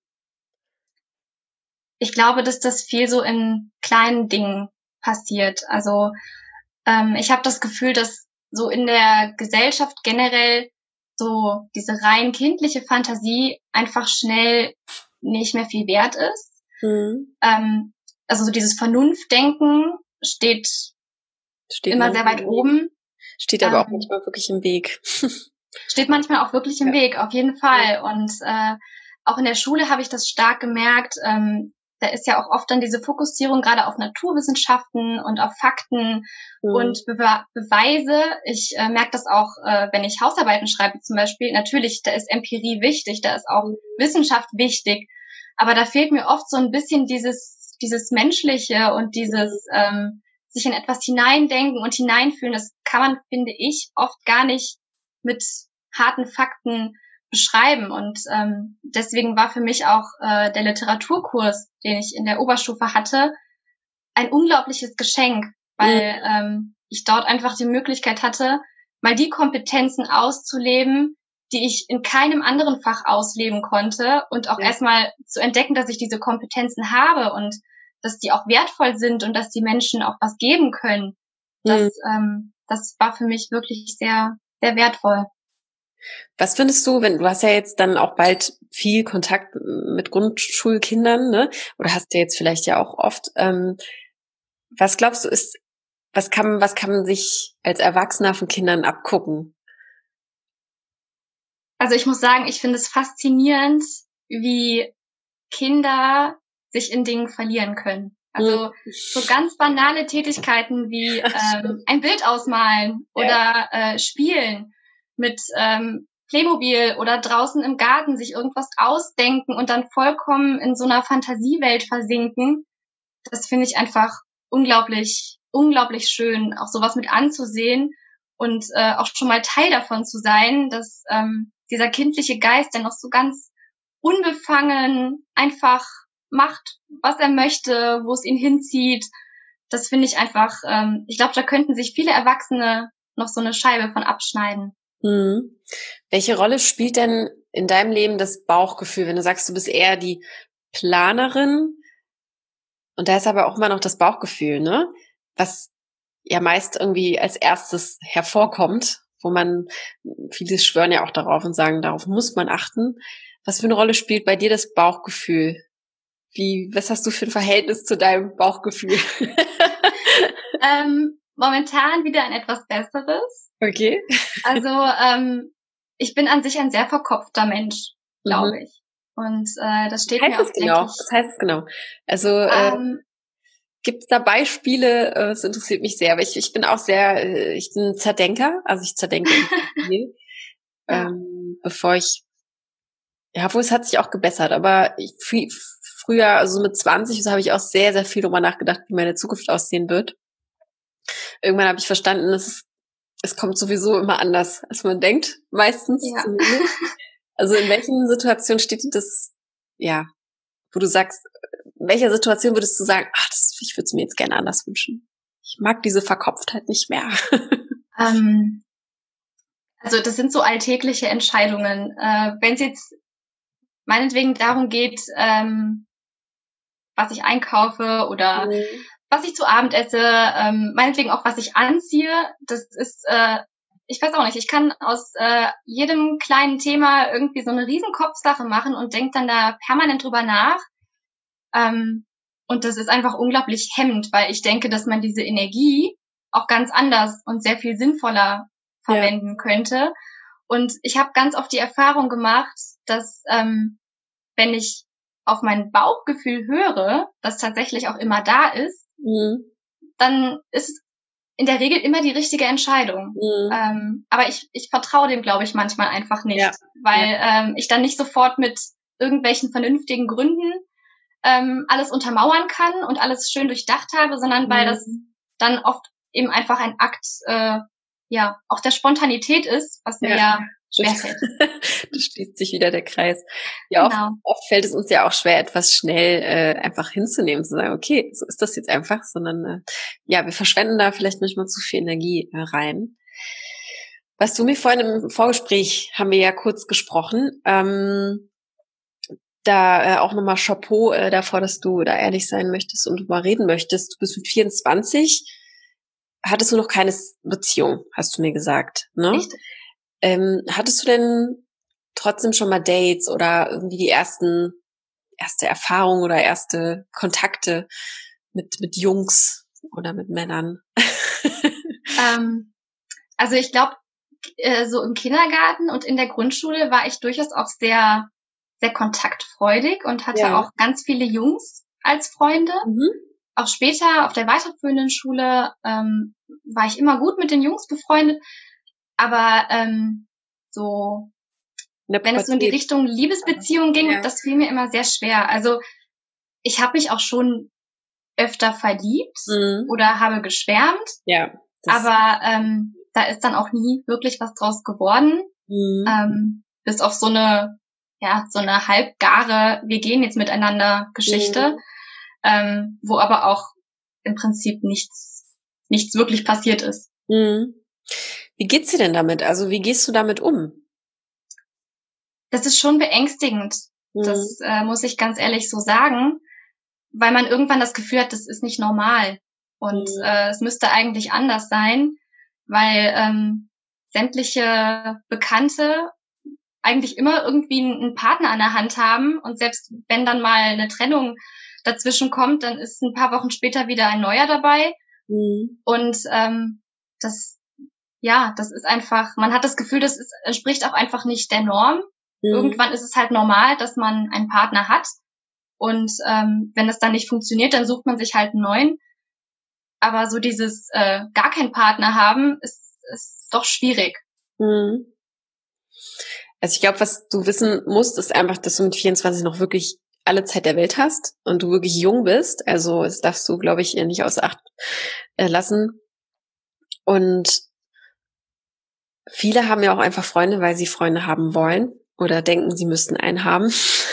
Ich glaube, dass das viel so in kleinen Dingen passiert. Also ähm, ich habe das Gefühl, dass so in der Gesellschaft generell so diese rein kindliche Fantasie einfach schnell nicht mehr viel wert ist. Mhm. Ähm, also so dieses Vernunftdenken steht, steht immer sehr weit oben. Steht aber ähm, auch manchmal wirklich im Weg. Steht manchmal auch wirklich im ja. Weg, auf jeden Fall. Ja. Und äh, auch in der Schule habe ich das stark gemerkt. Ähm, da ist ja auch oft dann diese Fokussierung gerade auf Naturwissenschaften und auf Fakten mhm. und Be- Beweise. Ich äh, merke das auch, äh, wenn ich Hausarbeiten schreibe zum Beispiel. Natürlich, da ist Empirie wichtig, da ist auch mhm. Wissenschaft wichtig. Aber da fehlt mir oft so ein bisschen dieses dieses Menschliche und dieses ähm, sich in etwas hineindenken und hineinfühlen. Das kann man, finde ich, oft gar nicht mit harten Fakten beschreiben. Und ähm, deswegen war für mich auch äh, der Literaturkurs, den ich in der Oberstufe hatte, ein unglaubliches Geschenk, weil mhm. ähm, ich dort einfach die Möglichkeit hatte, mal die Kompetenzen auszuleben, die ich in keinem anderen Fach ausleben konnte und auch ja. erstmal zu entdecken, dass ich diese Kompetenzen habe und dass die auch wertvoll sind und dass die Menschen auch was geben können. Das, mhm. ähm, das war für mich wirklich sehr, sehr wertvoll. Was findest du, wenn du hast ja jetzt dann auch bald viel Kontakt mit Grundschulkindern, ne? Oder hast du jetzt vielleicht ja auch oft. Ähm, was glaubst du ist, was kann, was kann man sich als Erwachsener von Kindern abgucken? Also ich muss sagen, ich finde es faszinierend, wie Kinder sich in Dingen verlieren können. Also so ganz banale Tätigkeiten wie ähm, ein Bild ausmalen oder ja. äh, spielen mit ähm, Playmobil oder draußen im Garten sich irgendwas ausdenken und dann vollkommen in so einer Fantasiewelt versinken. Das finde ich einfach unglaublich, unglaublich schön, auch sowas mit anzusehen und äh, auch schon mal Teil davon zu sein, dass ähm, dieser kindliche Geist, der noch so ganz unbefangen einfach macht, was er möchte, wo es ihn hinzieht. Das finde ich einfach, ähm, ich glaube, da könnten sich viele Erwachsene noch so eine Scheibe von abschneiden. Hm. Welche Rolle spielt denn in deinem Leben das Bauchgefühl, wenn du sagst, du bist eher die Planerin und da ist aber auch immer noch das Bauchgefühl, ne? Was ja meist irgendwie als erstes hervorkommt, wo man, viele schwören ja auch darauf und sagen, darauf muss man achten. Was für eine Rolle spielt bei dir das Bauchgefühl? Wie, was hast du für ein Verhältnis zu deinem Bauchgefühl? ähm, momentan wieder ein etwas besseres. Okay. Also ähm, ich bin an sich ein sehr verkopfter Mensch, glaube mhm. ich. Und äh, das steht heißt mir auch, genau? denke ich. Was heißt es genau? Also ähm, äh, gibt es da Beispiele? Äh, das interessiert mich sehr, aber ich, ich bin auch sehr, äh, ich bin Zerdenker, also ich zerdenke viel, ja. ähm, bevor ich, ja, obwohl es hat sich auch gebessert, aber ich, frü- früher, also mit zwanzig, so habe ich auch sehr, sehr viel darüber nachgedacht, wie meine Zukunft aussehen wird. Irgendwann habe ich verstanden, dass es, es kommt sowieso immer anders, als man denkt, meistens ja. zumindest. Also in welchen Situationen steht dir das, ja, wo du sagst, in welcher Situation würdest du sagen, ach, das, ich würde es mir jetzt gerne anders wünschen. Ich mag diese Verkopftheit nicht mehr. ähm, also das sind so alltägliche Entscheidungen. Äh, wenn es jetzt meinetwegen darum geht, ähm, was ich einkaufe oder mhm. was ich zu Abend esse, ähm, meinetwegen auch, was ich anziehe, das ist, äh, ich weiß auch nicht, ich kann aus äh, jedem kleinen Thema irgendwie so eine riesen Kopfsache machen und denke dann da permanent drüber nach. Ähm, und das ist einfach unglaublich hemmend, weil ich denke, dass man diese Energie auch ganz anders und sehr viel sinnvoller verwenden ja. könnte. Und ich habe ganz oft die Erfahrung gemacht, dass ähm, wenn ich auf mein Bauchgefühl höre, das tatsächlich auch immer da ist, mhm. dann ist es in der Regel immer die richtige Entscheidung. Mhm. Ähm, aber ich, ich vertraue dem, glaube ich, manchmal einfach nicht, ja. weil ja. ähm, ich dann nicht sofort mit irgendwelchen vernünftigen Gründen ähm, alles untermauern kann und alles schön durchdacht habe, sondern mhm. weil das dann oft eben einfach ein Akt äh, ja auch der Spontanität ist, was mir ja, ja schwerfällt. Da schließt sich wieder der Kreis. Ja, genau. oft, oft fällt es uns ja auch schwer, etwas schnell äh, einfach hinzunehmen, zu sagen, okay, so ist das jetzt einfach, sondern äh, ja, wir verschwenden da vielleicht manchmal zu viel Energie äh, rein. Was du mir vorhin im Vorgespräch, haben wir ja kurz gesprochen, ähm, da äh, auch nochmal Chapeau äh, davor, dass du da ehrlich sein möchtest und drüber reden möchtest. Du bist mit vierundzwanzig hattest du noch keine Beziehung, hast du mir gesagt, ne? Richtig. Ähm, hattest du denn trotzdem schon mal Dates oder irgendwie die ersten, erste Erfahrungen oder erste Kontakte mit, mit Jungs oder mit Männern? Ähm, also ich glaube, äh, so im Kindergarten und in der Grundschule war ich durchaus auch sehr, sehr kontaktfreudig und hatte Ja. auch ganz viele Jungs als Freunde. Mhm. Auch später auf der weiterführenden Schule ähm, war ich immer gut mit den Jungs befreundet, aber ähm, so, wenn es so in die Richtung Liebesbeziehung ging, Ja. das fiel mir immer sehr schwer. Also ich habe mich auch schon öfter verliebt Mhm. oder habe geschwärmt, Ja. aber ähm, da ist dann auch nie wirklich was draus geworden, Mhm. ähm, bis auf so eine, ja, so eine halbgare, wir gehen jetzt miteinander Geschichte, Mhm. ähm, wo aber auch im Prinzip nichts, nichts wirklich passiert ist. Mhm. Wie geht's dir denn damit? Also wie gehst du damit um? Das ist schon beängstigend. Mhm. Das äh, muss ich ganz ehrlich so sagen, weil man irgendwann das Gefühl hat, das ist nicht normal und Mhm. äh, es müsste eigentlich anders sein, weil ähm, sämtliche Bekannte eigentlich immer irgendwie einen Partner an der Hand haben und selbst wenn dann mal eine Trennung dazwischen kommt, dann ist ein paar Wochen später wieder ein neuer dabei. Mhm. Und ähm, das, ja, das ist einfach, man hat das Gefühl, das ist, entspricht auch einfach nicht der Norm. Mhm. Irgendwann ist es halt normal, dass man einen Partner hat. Und ähm, wenn es dann nicht funktioniert, dann sucht man sich halt einen neuen. Aber so dieses äh, gar keinen Partner haben, ist, ist doch schwierig. Mhm. Also ich glaube, was du wissen musst, ist einfach, dass du mit vierundzwanzig noch wirklich alle Zeit der Welt hast und du wirklich jung bist. Also das darfst du, glaube ich, nicht außer Acht äh, lassen. Und viele haben ja auch einfach Freunde, weil sie Freunde haben wollen oder denken, sie müssten einen haben.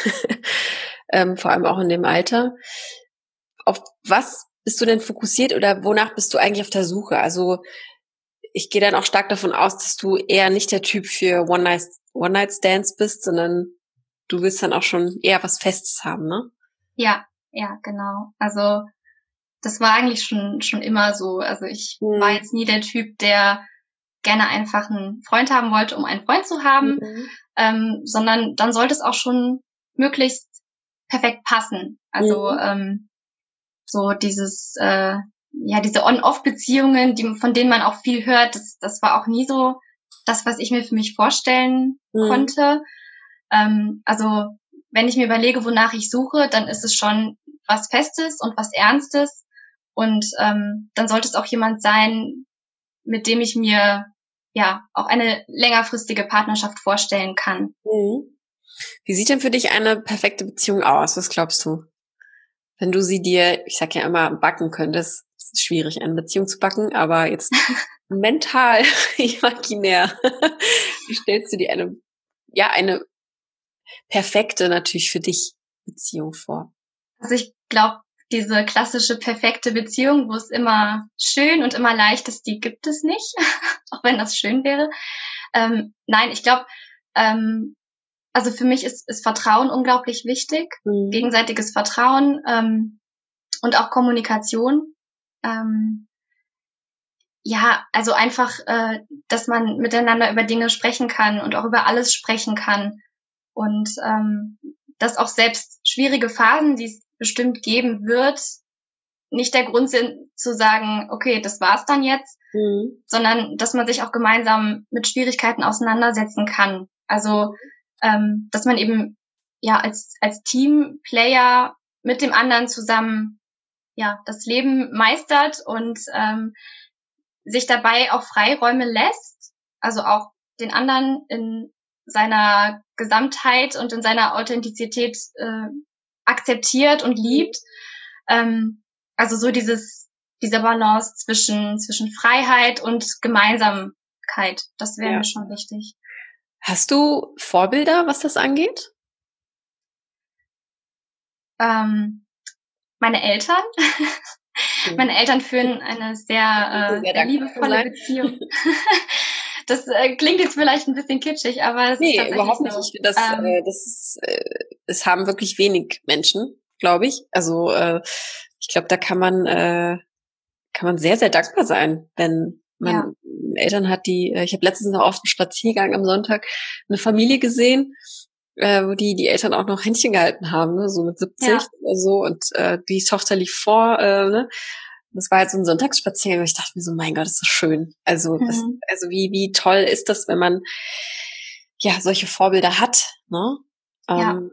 ähm, vor allem auch in dem Alter. Auf was bist du denn fokussiert oder wonach bist du eigentlich auf der Suche? Also ich gehe dann auch stark davon aus, dass du eher nicht der Typ für One-Night, One-Night-Stands bist, sondern du willst dann auch schon eher was Festes haben, ne? Ja, ja, genau. Also das war eigentlich schon schon immer so. Also ich Mhm. war jetzt nie der Typ, der gerne einfach einen Freund haben wollte, um einen Freund zu haben, Mhm. ähm, sondern dann sollte es auch schon möglichst perfekt passen. Also Mhm. ähm, so dieses, äh, ja, diese On-Off-Beziehungen, die, von denen man auch viel hört, das, das war auch nie so das, was ich mir für mich vorstellen Mhm. konnte. Ähm, also wenn ich mir überlege, wonach ich suche, dann ist es schon was Festes und was Ernstes. Und ähm, dann sollte es auch jemand sein, mit dem ich mir ja auch eine längerfristige Partnerschaft vorstellen kann. Mhm. Wie sieht denn für dich eine perfekte Beziehung aus? Was glaubst du? Wenn du sie dir, ich sag ja immer, backen könntest, es ist schwierig, eine Beziehung zu backen, aber jetzt mental, imaginär, wie stellst du dir eine, ja, eine perfekte natürlich für dich Beziehung vor? Also ich glaube, diese klassische perfekte Beziehung, wo es immer schön und immer leicht ist, die gibt es nicht, auch wenn das schön wäre. Ähm, nein, ich glaube, ähm, also für mich ist, ist Vertrauen unglaublich wichtig, Mhm. gegenseitiges Vertrauen ähm, und auch Kommunikation. Ähm, ja, also einfach, äh, dass man miteinander über Dinge sprechen kann und auch über alles sprechen kann. Und ähm, dass auch selbst schwierige Phasen, die es bestimmt geben wird, nicht der Grund sind zu sagen, okay, das war's dann jetzt, Mhm. sondern dass man sich auch gemeinsam mit Schwierigkeiten auseinandersetzen kann. Also ähm, dass man eben ja als als Teamplayer mit dem anderen zusammen ja das Leben meistert und ähm, sich dabei auch Freiräume lässt, also auch den anderen in seiner Gesamtheit und in seiner Authentizität äh, akzeptiert und liebt. Ähm, also so dieses, diese Balance zwischen, zwischen Freiheit und Gemeinsamkeit, das wäre Ja. mir schon wichtig. Hast du Vorbilder, was das angeht? Ähm, meine Eltern, Mhm. meine Eltern führen eine sehr, äh, sehr liebevolle Beziehung. Das äh, klingt jetzt vielleicht ein bisschen kitschig, aber es ist Nee, tatsächlich überhaupt nicht. so. Ich finde das, Ähm, äh, das ist, äh, es haben wirklich wenig Menschen, glaube ich. Also äh, ich glaube, da kann man äh, kann man sehr, sehr dankbar sein, wenn man ja. Eltern hat, die, ich habe letztens noch auf dem Spaziergang am Sonntag eine Familie gesehen, äh, wo die die Eltern auch noch Händchen gehalten haben, ne, so mit siebzig ja. oder so, und äh, die Tochter lief vor, äh, ne. Das war halt so ein Sonntagsspaziergang, und ich dachte mir so, mein Gott, ist das schön. Also, mhm. das, also wie wie toll ist das, wenn man ja solche Vorbilder hat, ne? Ja. Ähm,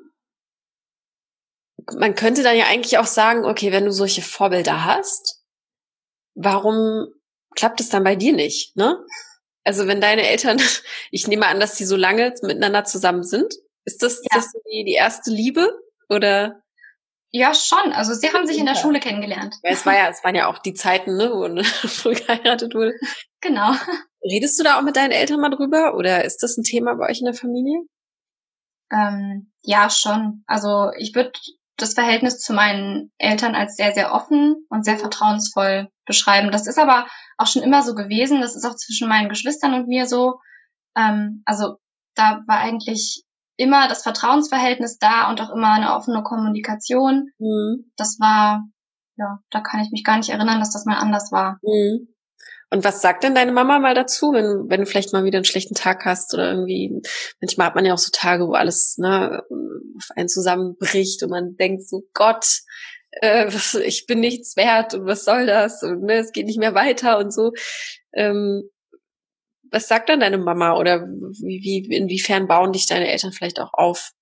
man könnte dann ja eigentlich auch sagen, okay, wenn du solche Vorbilder hast, warum klappt es dann bei dir nicht, ne? Also wenn deine Eltern, ich nehme an, dass die so lange miteinander zusammen sind, ist das, ja. das die, die erste Liebe, oder? Ja, schon. Also sie haben sich in der Schule kennengelernt. Ja, es war ja, es waren ja auch die Zeiten, ne, wo ne, früh geheiratet wurde. Genau. Redest du da auch mit deinen Eltern mal drüber, oder ist das ein Thema bei euch in der Familie? Ähm, ja, schon. Also ich würde das Verhältnis zu meinen Eltern als sehr, sehr offen und sehr vertrauensvoll beschreiben. Das ist aber auch schon immer so gewesen. Das ist auch zwischen meinen Geschwistern und mir so. Ähm, also da war eigentlich immer das Vertrauensverhältnis da und auch immer eine offene Kommunikation. Mhm. Das war, ja, da kann ich mich gar nicht erinnern, dass das mal anders war. Mhm. Und was sagt denn deine Mama mal dazu, wenn, wenn du vielleicht mal wieder einen schlechten Tag hast oder irgendwie, manchmal hat man ja auch so Tage, wo alles, ne, auf einen zusammenbricht und man denkt so, Gott, äh, ich bin nichts wert und was soll das, und ne, es geht nicht mehr weiter und so. Ähm, was sagt dann deine Mama, oder wie, wie, inwiefern bauen dich deine Eltern vielleicht auch auf?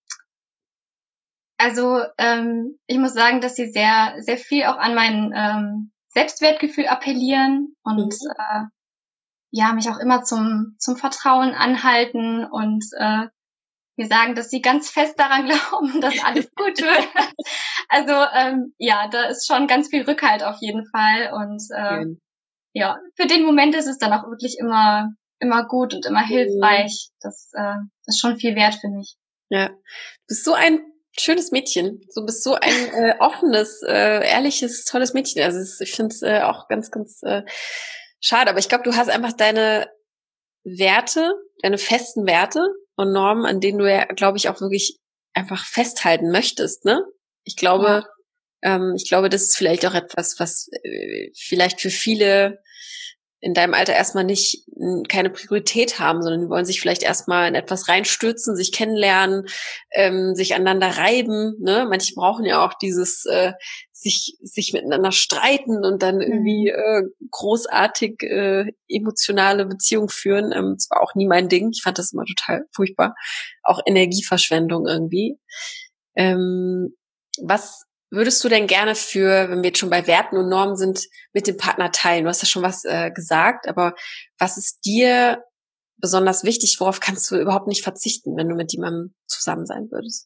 Also ähm, ich muss sagen, dass sie sehr, sehr viel auch an mein ähm, Selbstwertgefühl appellieren und mhm. äh, ja, mich auch immer zum zum Vertrauen anhalten und äh, mir sagen, dass sie ganz fest daran glauben, dass alles gut wird. Also ähm, ja, da ist schon ganz viel Rückhalt auf jeden Fall, und äh, mhm. ja, für den Moment ist es dann auch wirklich immer immer gut und immer hilfreich. Das äh, ist schon viel wert für mich. Ja, du bist so ein schönes Mädchen. Du bist so ein äh, offenes, äh, ehrliches, tolles Mädchen. Also es, ich finde es äh, auch ganz, ganz äh, schade. Aber ich glaube, du hast einfach deine Werte, deine festen Werte und Normen, an denen du ja, glaube ich, auch wirklich einfach festhalten möchtest, ne? Ich glaube, ja. ähm, ich glaube, das ist vielleicht auch etwas, was äh, vielleicht für viele in deinem Alter erstmal nicht, keine Priorität haben, sondern die wollen sich vielleicht erstmal in etwas reinstürzen, sich kennenlernen, ähm, sich aneinander reiben, ne? Manche brauchen ja auch dieses, äh, sich, sich miteinander streiten und dann irgendwie, äh, großartig, äh, emotionale Beziehungen führen. Ähm, das war auch nie mein Ding. Ich fand das immer total furchtbar. Auch Energieverschwendung irgendwie. Ähm, was würdest du denn gerne für, wenn wir jetzt schon bei Werten und Normen sind, mit dem Partner teilen? Du hast ja schon was äh, gesagt, aber was ist dir besonders wichtig? Worauf kannst du überhaupt nicht verzichten, wenn du mit jemandem zusammen sein würdest?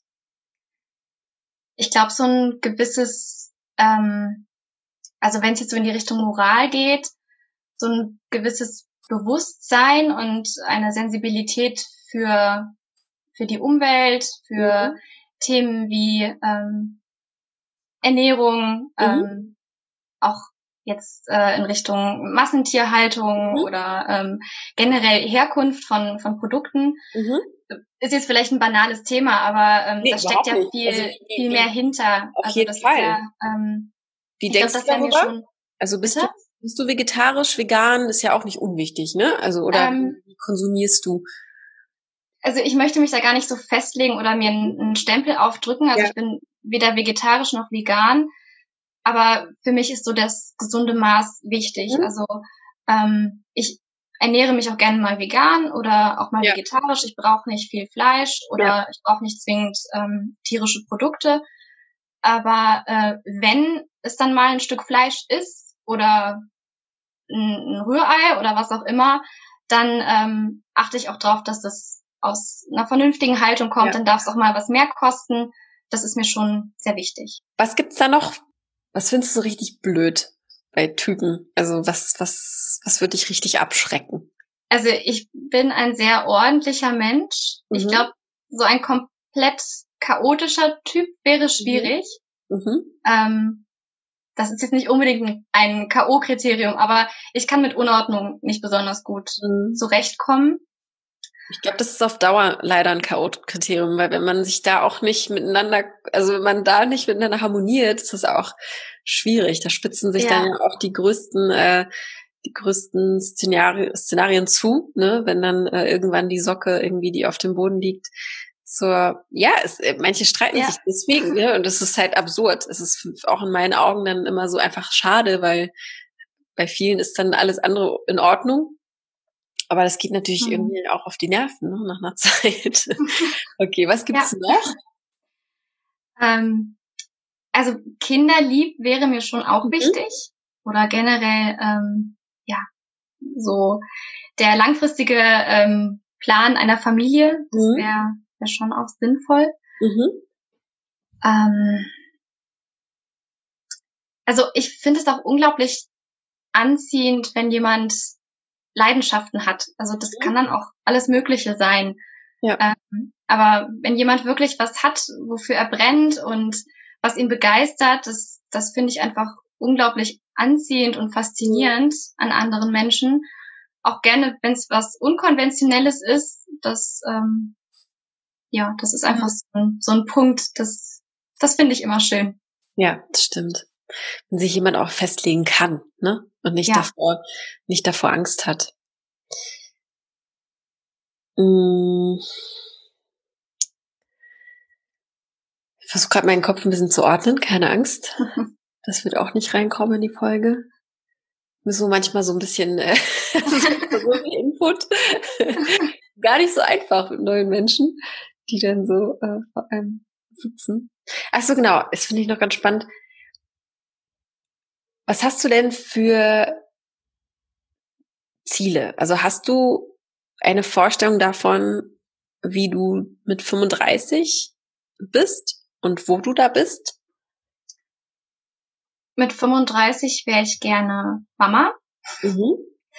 Ich glaube, so ein gewisses, ähm, also wenn es jetzt so in die Richtung Moral geht, so ein gewisses Bewusstsein und eine Sensibilität für für die Umwelt, für mhm. Themen wie ähm, Ernährung, mhm. ähm, auch jetzt äh, in Richtung Massentierhaltung mhm. oder ähm, generell Herkunft von von Produkten. Mhm. Ist jetzt vielleicht ein banales Thema, aber ähm, nee, da steckt ja viel also, wie, viel mehr hinter. Auf also jeden das Fall. Ist ja, ähm, wie denkst glaub, das du darüber? Schon, also bist bitte? du bist du vegetarisch, vegan? Ist ja auch nicht unwichtig, ne? Also oder ähm, wie konsumierst du? Also ich möchte mich da gar nicht so festlegen oder mir einen, einen Stempel aufdrücken. Also ja. ich bin weder vegetarisch noch vegan, aber für mich ist so das gesunde Maß wichtig. Mhm. Also ähm, ich ernähre mich auch gerne mal vegan oder auch mal ja. vegetarisch. Ich brauche nicht viel Fleisch oder ja. ich brauche nicht zwingend ähm, tierische Produkte. Aber äh, wenn es dann mal ein Stück Fleisch ist oder ein, ein Rührei oder was auch immer, dann ähm, achte ich auch drauf, dass das aus einer vernünftigen Haltung kommt, ja. dann darf es auch mal was mehr kosten. Das ist mir schon sehr wichtig. Was gibt's da noch? Was findest du so richtig blöd bei Typen? Also was, was, was würde dich richtig abschrecken? Also ich bin ein sehr ordentlicher Mensch. Mhm. Ich glaube, so ein komplett chaotischer Typ wäre schwierig. Mhm. Ähm, das ist jetzt nicht unbedingt ein K O-Kriterium, aber ich kann mit Unordnung nicht besonders gut mhm. zurechtkommen. Ich glaube, das ist auf Dauer leider ein K O-Kriterium, weil wenn man sich da auch nicht miteinander, also wenn man da nicht miteinander harmoniert, ist das auch schwierig. Da spitzen sich ja. dann ja auch die größten, äh, die größten Szenari- Szenarien zu, ne, wenn dann äh, irgendwann die Socke irgendwie, die auf dem Boden liegt, zur, ja, es, äh, manche streiten ja. sich deswegen, ne, und das ist halt absurd. Es ist auch in meinen Augen dann immer so einfach schade, weil bei vielen ist dann alles andere in Ordnung. Aber das geht natürlich mhm. irgendwie auch auf die Nerven, ne, nach einer Zeit. Okay, was gibt's ja. noch? Ähm, also kinderlieb wäre mir schon auch mhm. wichtig. Oder generell, ähm, ja, so der langfristige ähm, Plan einer Familie, das mhm. wäre wär schon auch sinnvoll. Mhm. Ähm, also ich finde es auch unglaublich anziehend, wenn jemand Leidenschaften hat. Also das kann dann auch alles Mögliche sein. Ja. Ähm, aber wenn jemand wirklich was hat, wofür er brennt und was ihn begeistert, das, das finde ich einfach unglaublich anziehend und faszinierend an anderen Menschen. Auch gerne, wenn es was Unkonventionelles ist, das, ähm, ja, das ist einfach so ein, so ein Punkt, das, das finde ich immer schön. Ja, das stimmt. Wenn sich jemand auch festlegen kann, ne? Und nicht ja. davor, nicht davor Angst hat. Hm. Ich versuche gerade meinen Kopf ein bisschen zu ordnen, keine Angst. Das wird auch nicht reinkommen in die Folge. So manchmal so ein bisschen äh, so Input. Gar nicht so einfach mit neuen Menschen, die dann so äh, vor einem sitzen. Ach so, genau. Das finde ich noch ganz spannend. Was hast du denn für Ziele? Also hast du eine Vorstellung davon, wie du mit fünfunddreißig bist und wo du da bist? Mit fünfunddreißig wäre ich gerne Mama. Mhm.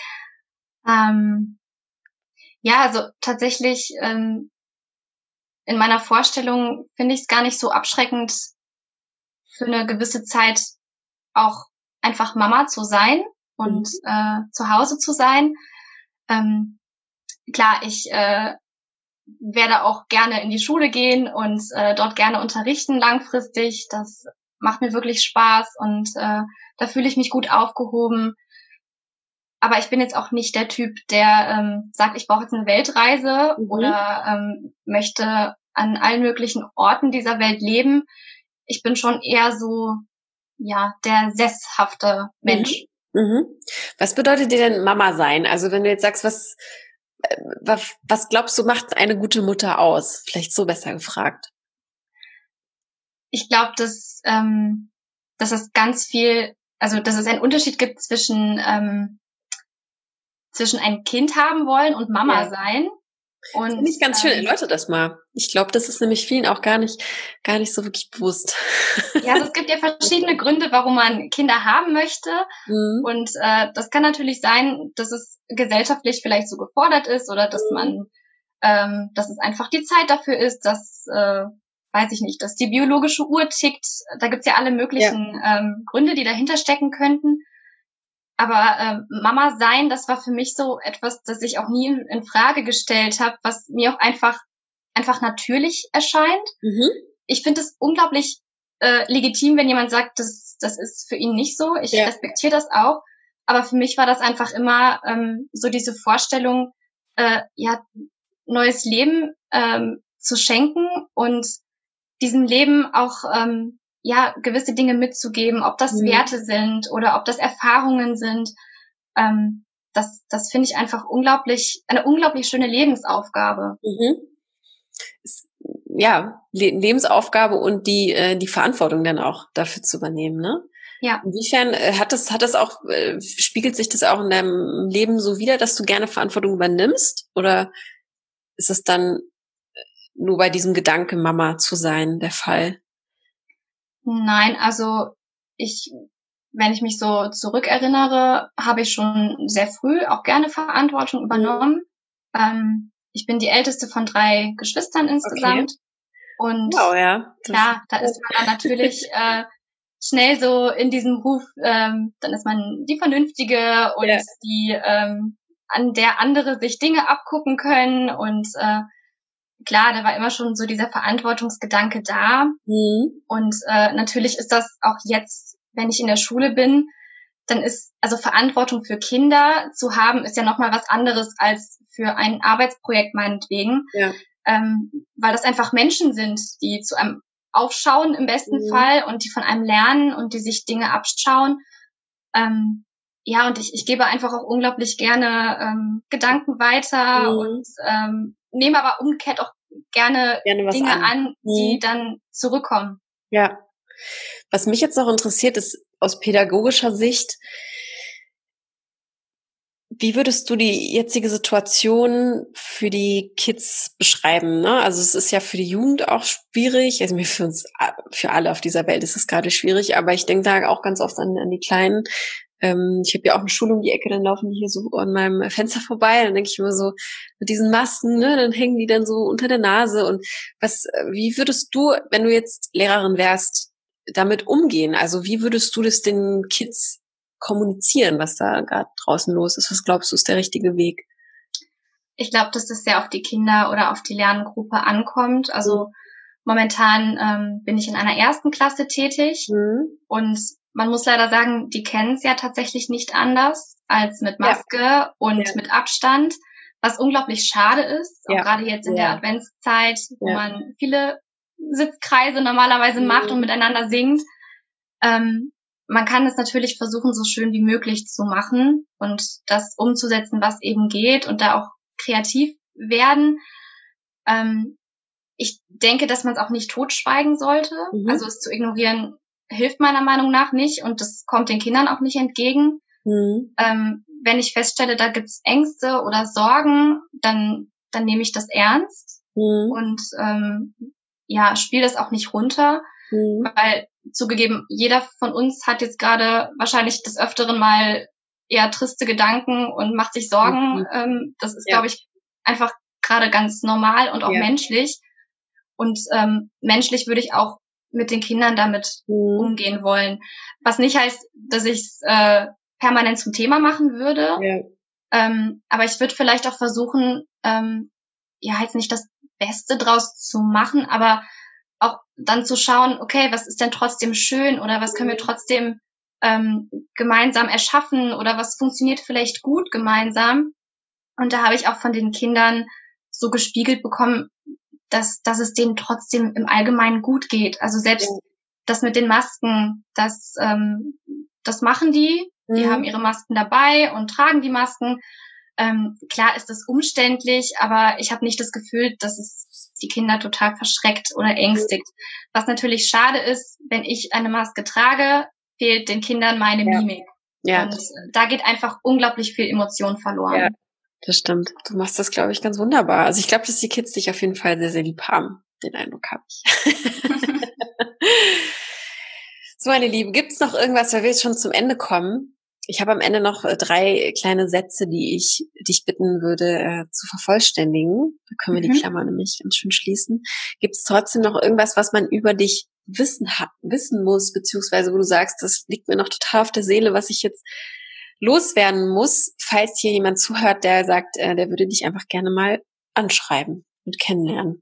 Ähm, ja, also tatsächlich ähm, in meiner Vorstellung finde ich es gar nicht so abschreckend, für eine gewisse Zeit auch einfach Mama zu sein und mhm. äh, zu Hause zu sein. Ähm, klar, ich äh, werde auch gerne in die Schule gehen und äh, dort gerne unterrichten langfristig. Das macht mir wirklich Spaß und äh, da fühle ich mich gut aufgehoben. Aber ich bin jetzt auch nicht der Typ, der ähm, sagt, ich brauche jetzt eine Weltreise mhm. oder ähm, möchte an allen möglichen Orten dieser Welt leben. Ich bin schon eher so, ja, der sesshafte Mensch. Mhm. Mhm. Was bedeutet dir denn Mama sein? Also wenn du jetzt sagst, was, was, was glaubst du, macht eine gute Mutter aus? Vielleicht so besser gefragt. Ich glaube, dass, ähm, dass es ganz viel, also dass es einen Unterschied gibt zwischen ähm, zwischen ein Kind haben wollen und Mama ja. sein. Und finde ich ganz schön. Ähm, Erläutere das mal. Ich glaube, das ist nämlich vielen auch gar nicht, gar nicht so wirklich bewusst. Ja, also es gibt ja verschiedene Gründe, warum man Kinder haben möchte. Mhm. Und äh, das kann natürlich sein, dass es gesellschaftlich vielleicht so gefordert ist oder dass mhm. man, ähm, dass es einfach die Zeit dafür ist, dass, äh, weiß ich nicht, dass die biologische Uhr tickt. Da gibt's ja alle möglichen ja. Ähm, Gründe, die dahinter stecken könnten. Aber ähm, Mama sein, das war für mich so etwas, das ich auch nie in, in Frage gestellt habe, was mir auch einfach einfach natürlich erscheint. Mhm. Ich finde es unglaublich äh, legitim, wenn jemand sagt, das das ist für ihn nicht so. Ich ja. respektiere das auch. Aber für mich war das einfach immer ähm, so diese Vorstellung, äh, ja, neues Leben ähm, zu schenken und diesem Leben auch ähm, ja gewisse Dinge mitzugeben, ob das mhm. Werte sind oder ob das Erfahrungen sind. Ähm, das das finde ich einfach unglaublich, eine unglaublich schöne Lebensaufgabe. Mhm. Ja, Le- Lebensaufgabe und die äh, die Verantwortung dann auch dafür zu übernehmen, ne? Ja. Inwiefern äh, hat das hat das auch äh, spiegelt sich das auch in deinem Leben so wider, dass du gerne Verantwortung übernimmst, oder ist es dann nur bei diesem Gedanken, Mama zu sein, der Fall? Nein, also ich, wenn ich mich so zurückerinnere, habe ich schon sehr früh auch gerne Verantwortung übernommen. Mhm. Ähm, ich bin die älteste von drei Geschwistern insgesamt. Okay. Und wow, ja. klar, da ist man dann natürlich äh, schnell so in diesem Ruf, ähm, dann ist man die Vernünftige und ja. die ähm, an der andere sich Dinge abgucken können. Und äh, klar, da war immer schon so dieser Verantwortungsgedanke da. Mhm. Und äh, natürlich ist das auch jetzt, wenn ich in der Schule bin, dann ist, also Verantwortung für Kinder zu haben, ist ja nochmal was anderes als für ein Arbeitsprojekt meinetwegen. Ja. Ähm, weil das einfach Menschen sind, die zu einem aufschauen im besten mhm. Fall und die von einem lernen und die sich Dinge abschauen. Ähm, ja, und ich, ich gebe einfach auch unglaublich gerne ähm, Gedanken weiter mhm. und ähm, nehme aber umgekehrt auch gerne, gerne Dinge an, an die mhm. dann zurückkommen. Ja. Was mich jetzt noch interessiert, ist aus pädagogischer Sicht, wie würdest du die jetzige Situation für die Kids beschreiben? Ne? Also es ist ja für die Jugend auch schwierig, also für uns, für alle auf dieser Welt ist es gerade schwierig, aber ich denke da auch ganz oft an, an die Kleinen. Ähm, ich habe ja auch eine Schule um die Ecke, dann laufen die hier so an meinem Fenster vorbei, dann denke ich immer so, mit diesen Masken, ne, dann hängen die dann so unter der Nase. Und was, wie würdest du, wenn du jetzt Lehrerin wärst, damit umgehen? Also wie würdest du das den Kids kommunizieren, was da gerade draußen los ist? Was glaubst du, ist der richtige Weg? Ich glaube, dass das sehr auf die Kinder oder auf die Lerngruppe ankommt. Also mhm. momentan ähm, bin ich in einer ersten Klasse tätig mhm. und man muss leider sagen, die kennen es ja tatsächlich nicht anders als mit Maske ja. und ja. mit Abstand, was unglaublich schade ist, auch ja. gerade jetzt in ja. der Adventszeit, wo ja. man viele Sitzkreise normalerweise mhm. macht und miteinander singt. Ähm, Man kann es natürlich versuchen, so schön wie möglich zu machen und das umzusetzen, was eben geht und da auch kreativ werden. Ähm, ich denke, dass man es auch nicht totschweigen sollte. Mhm. Also es zu ignorieren hilft meiner Meinung nach nicht und das kommt den Kindern auch nicht entgegen. Mhm. Ähm, wenn ich feststelle, da gibt's Ängste oder Sorgen, dann, dann nehme ich das ernst mhm. und ähm, ja, spiele das auch nicht runter. Mhm. Weil zugegeben, jeder von uns hat jetzt gerade wahrscheinlich des Öfteren mal eher triste Gedanken und macht sich Sorgen. Mhm. Ähm, das ist, ja. glaube ich, einfach gerade ganz normal und auch ja. menschlich. Und ähm, menschlich würde ich auch mit den Kindern damit mhm. umgehen wollen. Was nicht heißt, dass ich es äh, permanent zum Thema machen würde. Ja. Ähm, aber ich würde vielleicht auch versuchen, ähm, ja, jetzt nicht das Beste draus zu machen, aber auch dann zu schauen, okay, was ist denn trotzdem schön oder was können wir trotzdem ähm, gemeinsam erschaffen oder was funktioniert vielleicht gut gemeinsam. Und da habe ich auch von den Kindern so gespiegelt bekommen, dass, dass es denen trotzdem im Allgemeinen gut geht. Also selbst ja. das mit den Masken, das, ähm, das machen die. Mhm. Die haben ihre Masken dabei und tragen die Masken. Ähm, klar ist das umständlich, aber ich habe nicht das Gefühl, dass es die Kinder total verschreckt oder ängstigt. Was natürlich schade ist, wenn ich eine Maske trage, fehlt den Kindern meine ja. Mimik. Ja. Und da geht einfach unglaublich viel Emotion verloren. Ja, das stimmt. Du machst das, glaube ich, ganz wunderbar. Also ich glaube, dass die Kids dich auf jeden Fall sehr, sehr lieb haben. Den Eindruck habe ich. So, meine Liebe, gibt es noch irgendwas, weil wir jetzt schon zum Ende kommen? Ich habe am Ende noch drei kleine Sätze, die ich dich bitten würde äh, zu vervollständigen. Da können wir mhm. die Klammer nämlich ganz schön schließen. Gibt es trotzdem noch irgendwas, was man über dich wissen ha- wissen muss, beziehungsweise wo du sagst, das liegt mir noch total auf der Seele, was ich jetzt loswerden muss, falls hier jemand zuhört, der sagt, äh, der würde dich einfach gerne mal anschreiben und kennenlernen?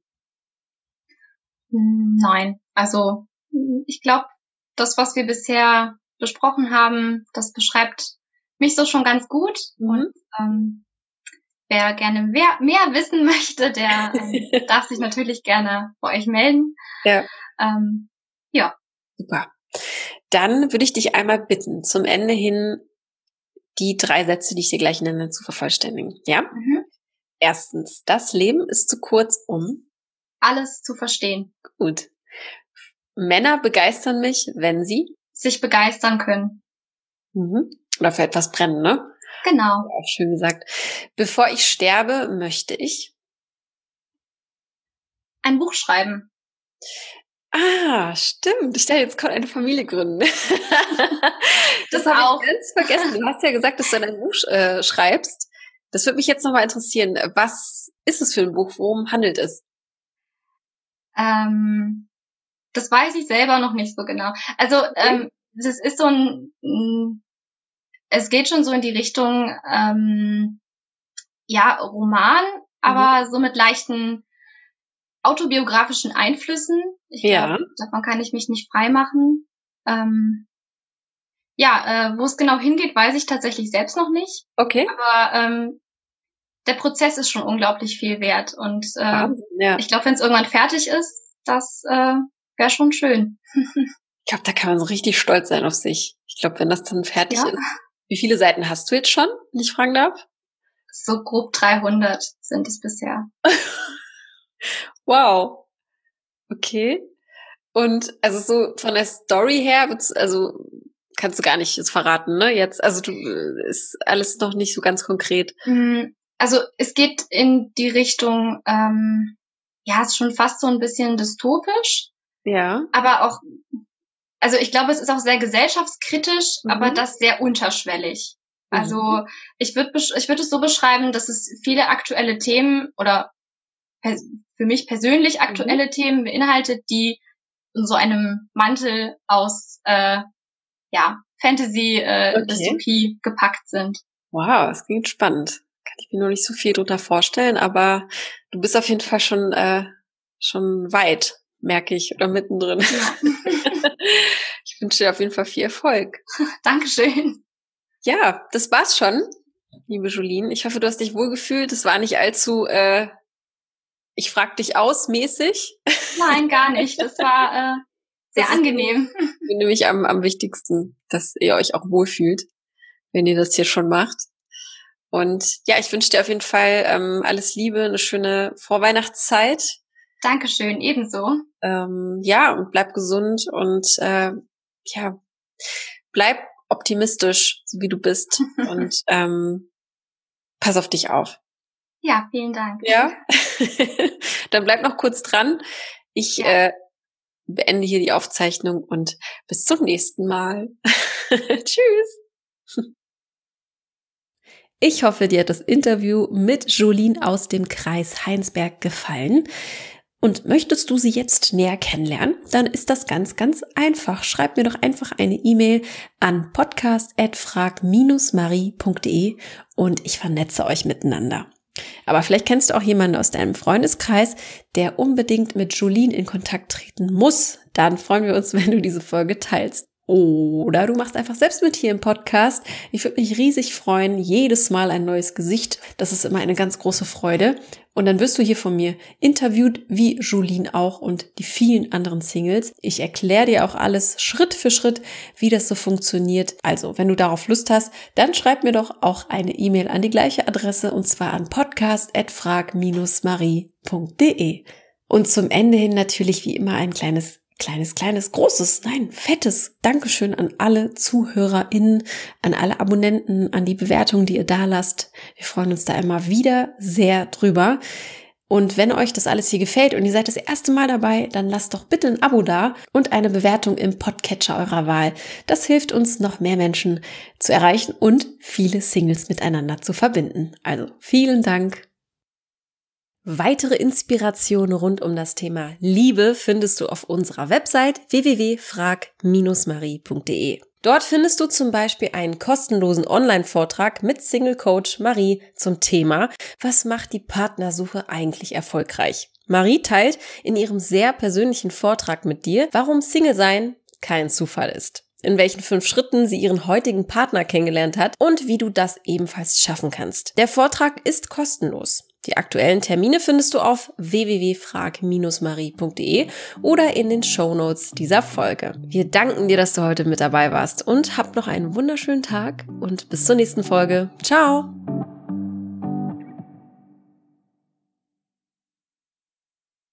Nein, also ich glaube, das, was wir bisher besprochen haben, das beschreibt mich so schon ganz gut. Mhm. Und ähm, wer gerne mehr, mehr wissen möchte, der ähm, darf sich natürlich gerne bei euch melden. Ja. Ähm, ja. Super. Dann würde ich dich einmal bitten, zum Ende hin die drei Sätze, die ich dir gleich nenne, zu vervollständigen. Ja? Mhm. Erstens, das Leben ist zu kurz, um alles zu verstehen. Gut. Männer begeistern mich, wenn sie sich begeistern können. Mhm. Oder für etwas brennen, ne? Genau. Ja, schön gesagt. Bevor ich sterbe, möchte ich ein Buch schreiben. Ah, stimmt. Ich dachte, jetzt kommt eine Familie gründen. das das habe ich ganz vergessen. Du hast ja gesagt, dass du ein Buch äh, schreibst. Das würde mich jetzt nochmal interessieren. Was ist es für ein Buch? Worum handelt es? Ähm, das weiß ich selber noch nicht so genau. Also ähm, das ist so ein, es geht schon so in die Richtung, ähm, ja, Roman, mhm. aber so mit leichten autobiografischen Einflüssen. Ich ja. glaube, davon kann ich mich nicht frei machen. Ähm, ja, äh, wo es genau hingeht, weiß ich tatsächlich selbst noch nicht. Okay. Aber ähm, der Prozess ist schon unglaublich viel wert. Und äh, Wahnsinn, ja. ich glaube, wenn es irgendwann fertig ist, das äh, wäre schon schön. Ich glaube, da kann man so richtig stolz sein auf sich. Ich glaube, wenn das dann fertig ja. ist. Wie viele Seiten hast du jetzt schon, wenn ich fragen darf? So grob dreihundert sind es bisher. Wow. Okay. Und also so von der Story her, also kannst du gar nicht jetzt verraten, ne? Jetzt, also du ist alles noch nicht so ganz konkret. Also es geht in die Richtung, ähm, ja, ist schon fast so ein bisschen dystopisch. Ja. Aber auch, also ich glaube, es ist auch sehr gesellschaftskritisch, mhm. aber das sehr unterschwellig. Mhm. Also ich würde ich würde es so beschreiben, dass es viele aktuelle Themen oder pers- für mich persönlich aktuelle mhm. Themen beinhaltet, die in so einem Mantel aus äh, ja Fantasy, äh, okay. Dystopie gepackt sind. Wow, das klingt spannend. Kann ich mir noch nicht so viel drunter vorstellen, aber du bist auf jeden Fall schon äh, schon weit, merke ich, oder mittendrin. Ja. Ich wünsche dir auf jeden Fall viel Erfolg. Dankeschön. Ja, das war's schon, liebe Jolene. Ich hoffe, du hast dich wohlgefühlt. Es war nicht allzu äh, ich frag dich aus mäßig. Nein, gar nicht. Das war äh, sehr das angenehm. Ist nämlich am, am wichtigsten, dass ihr euch auch wohlfühlt, wenn ihr das hier schon macht. Und ja, ich wünsche dir auf jeden Fall ähm, alles Liebe, eine schöne Vorweihnachtszeit. Dankeschön, ebenso. Ähm, ja, und bleib gesund und äh, ja, bleib optimistisch, so wie du bist. Und ähm, pass auf dich auf. Ja, vielen Dank. Ja, dann bleib noch kurz dran. Ich ja. äh, beende hier die Aufzeichnung und bis zum nächsten Mal. Tschüss. Ich hoffe, dir hat das Interview mit Jolene aus dem Kreis Heinsberg gefallen. Und möchtest du sie jetzt näher kennenlernen, dann ist das ganz, ganz einfach. Schreib mir doch einfach eine E-Mail an podcast at frag marie punkt de und ich vernetze euch miteinander. Aber vielleicht kennst du auch jemanden aus deinem Freundeskreis, der unbedingt mit Jolene in Kontakt treten muss. Dann freuen wir uns, wenn du diese Folge teilst. Oder du machst einfach selbst mit hier im Podcast. Ich würde mich riesig freuen. Jedes Mal ein neues Gesicht. Das ist immer eine ganz große Freude. Und dann wirst du hier von mir interviewt, wie Jolene auch und die vielen anderen Singles. Ich erkläre dir auch alles Schritt für Schritt, wie das so funktioniert. Also, wenn du darauf Lust hast, dann schreib mir doch auch eine E-Mail an die gleiche Adresse und zwar an podcast at frag marie punkt de. Und zum Ende hin natürlich wie immer ein kleines Kleines, kleines, großes, nein, fettes Dankeschön an alle ZuhörerInnen, an alle Abonnenten, an die Bewertungen, die ihr da lasst. Wir freuen uns da immer wieder sehr drüber. Und wenn euch das alles hier gefällt und ihr seid das erste Mal dabei, dann lasst doch bitte ein Abo da und eine Bewertung im Podcatcher eurer Wahl. Das hilft uns, noch mehr Menschen zu erreichen und viele Singles miteinander zu verbinden. Also vielen Dank. Weitere Inspirationen rund um das Thema Liebe findest du auf unserer Website w w w punkt frag marie punkt de. Dort findest du zum Beispiel einen kostenlosen Online-Vortrag mit Single-Coach Marie zum Thema Was macht die Partnersuche eigentlich erfolgreich? Marie teilt in ihrem sehr persönlichen Vortrag mit dir, warum Single-Sein kein Zufall ist, in welchen fünf Schritten sie ihren heutigen Partner kennengelernt hat und wie du das ebenfalls schaffen kannst. Der Vortrag ist kostenlos. Die aktuellen Termine findest du auf w w w punkt frag marie punkt de oder in den Shownotes dieser Folge. Wir danken dir, dass du heute mit dabei warst und hab noch einen wunderschönen Tag und bis zur nächsten Folge. Ciao!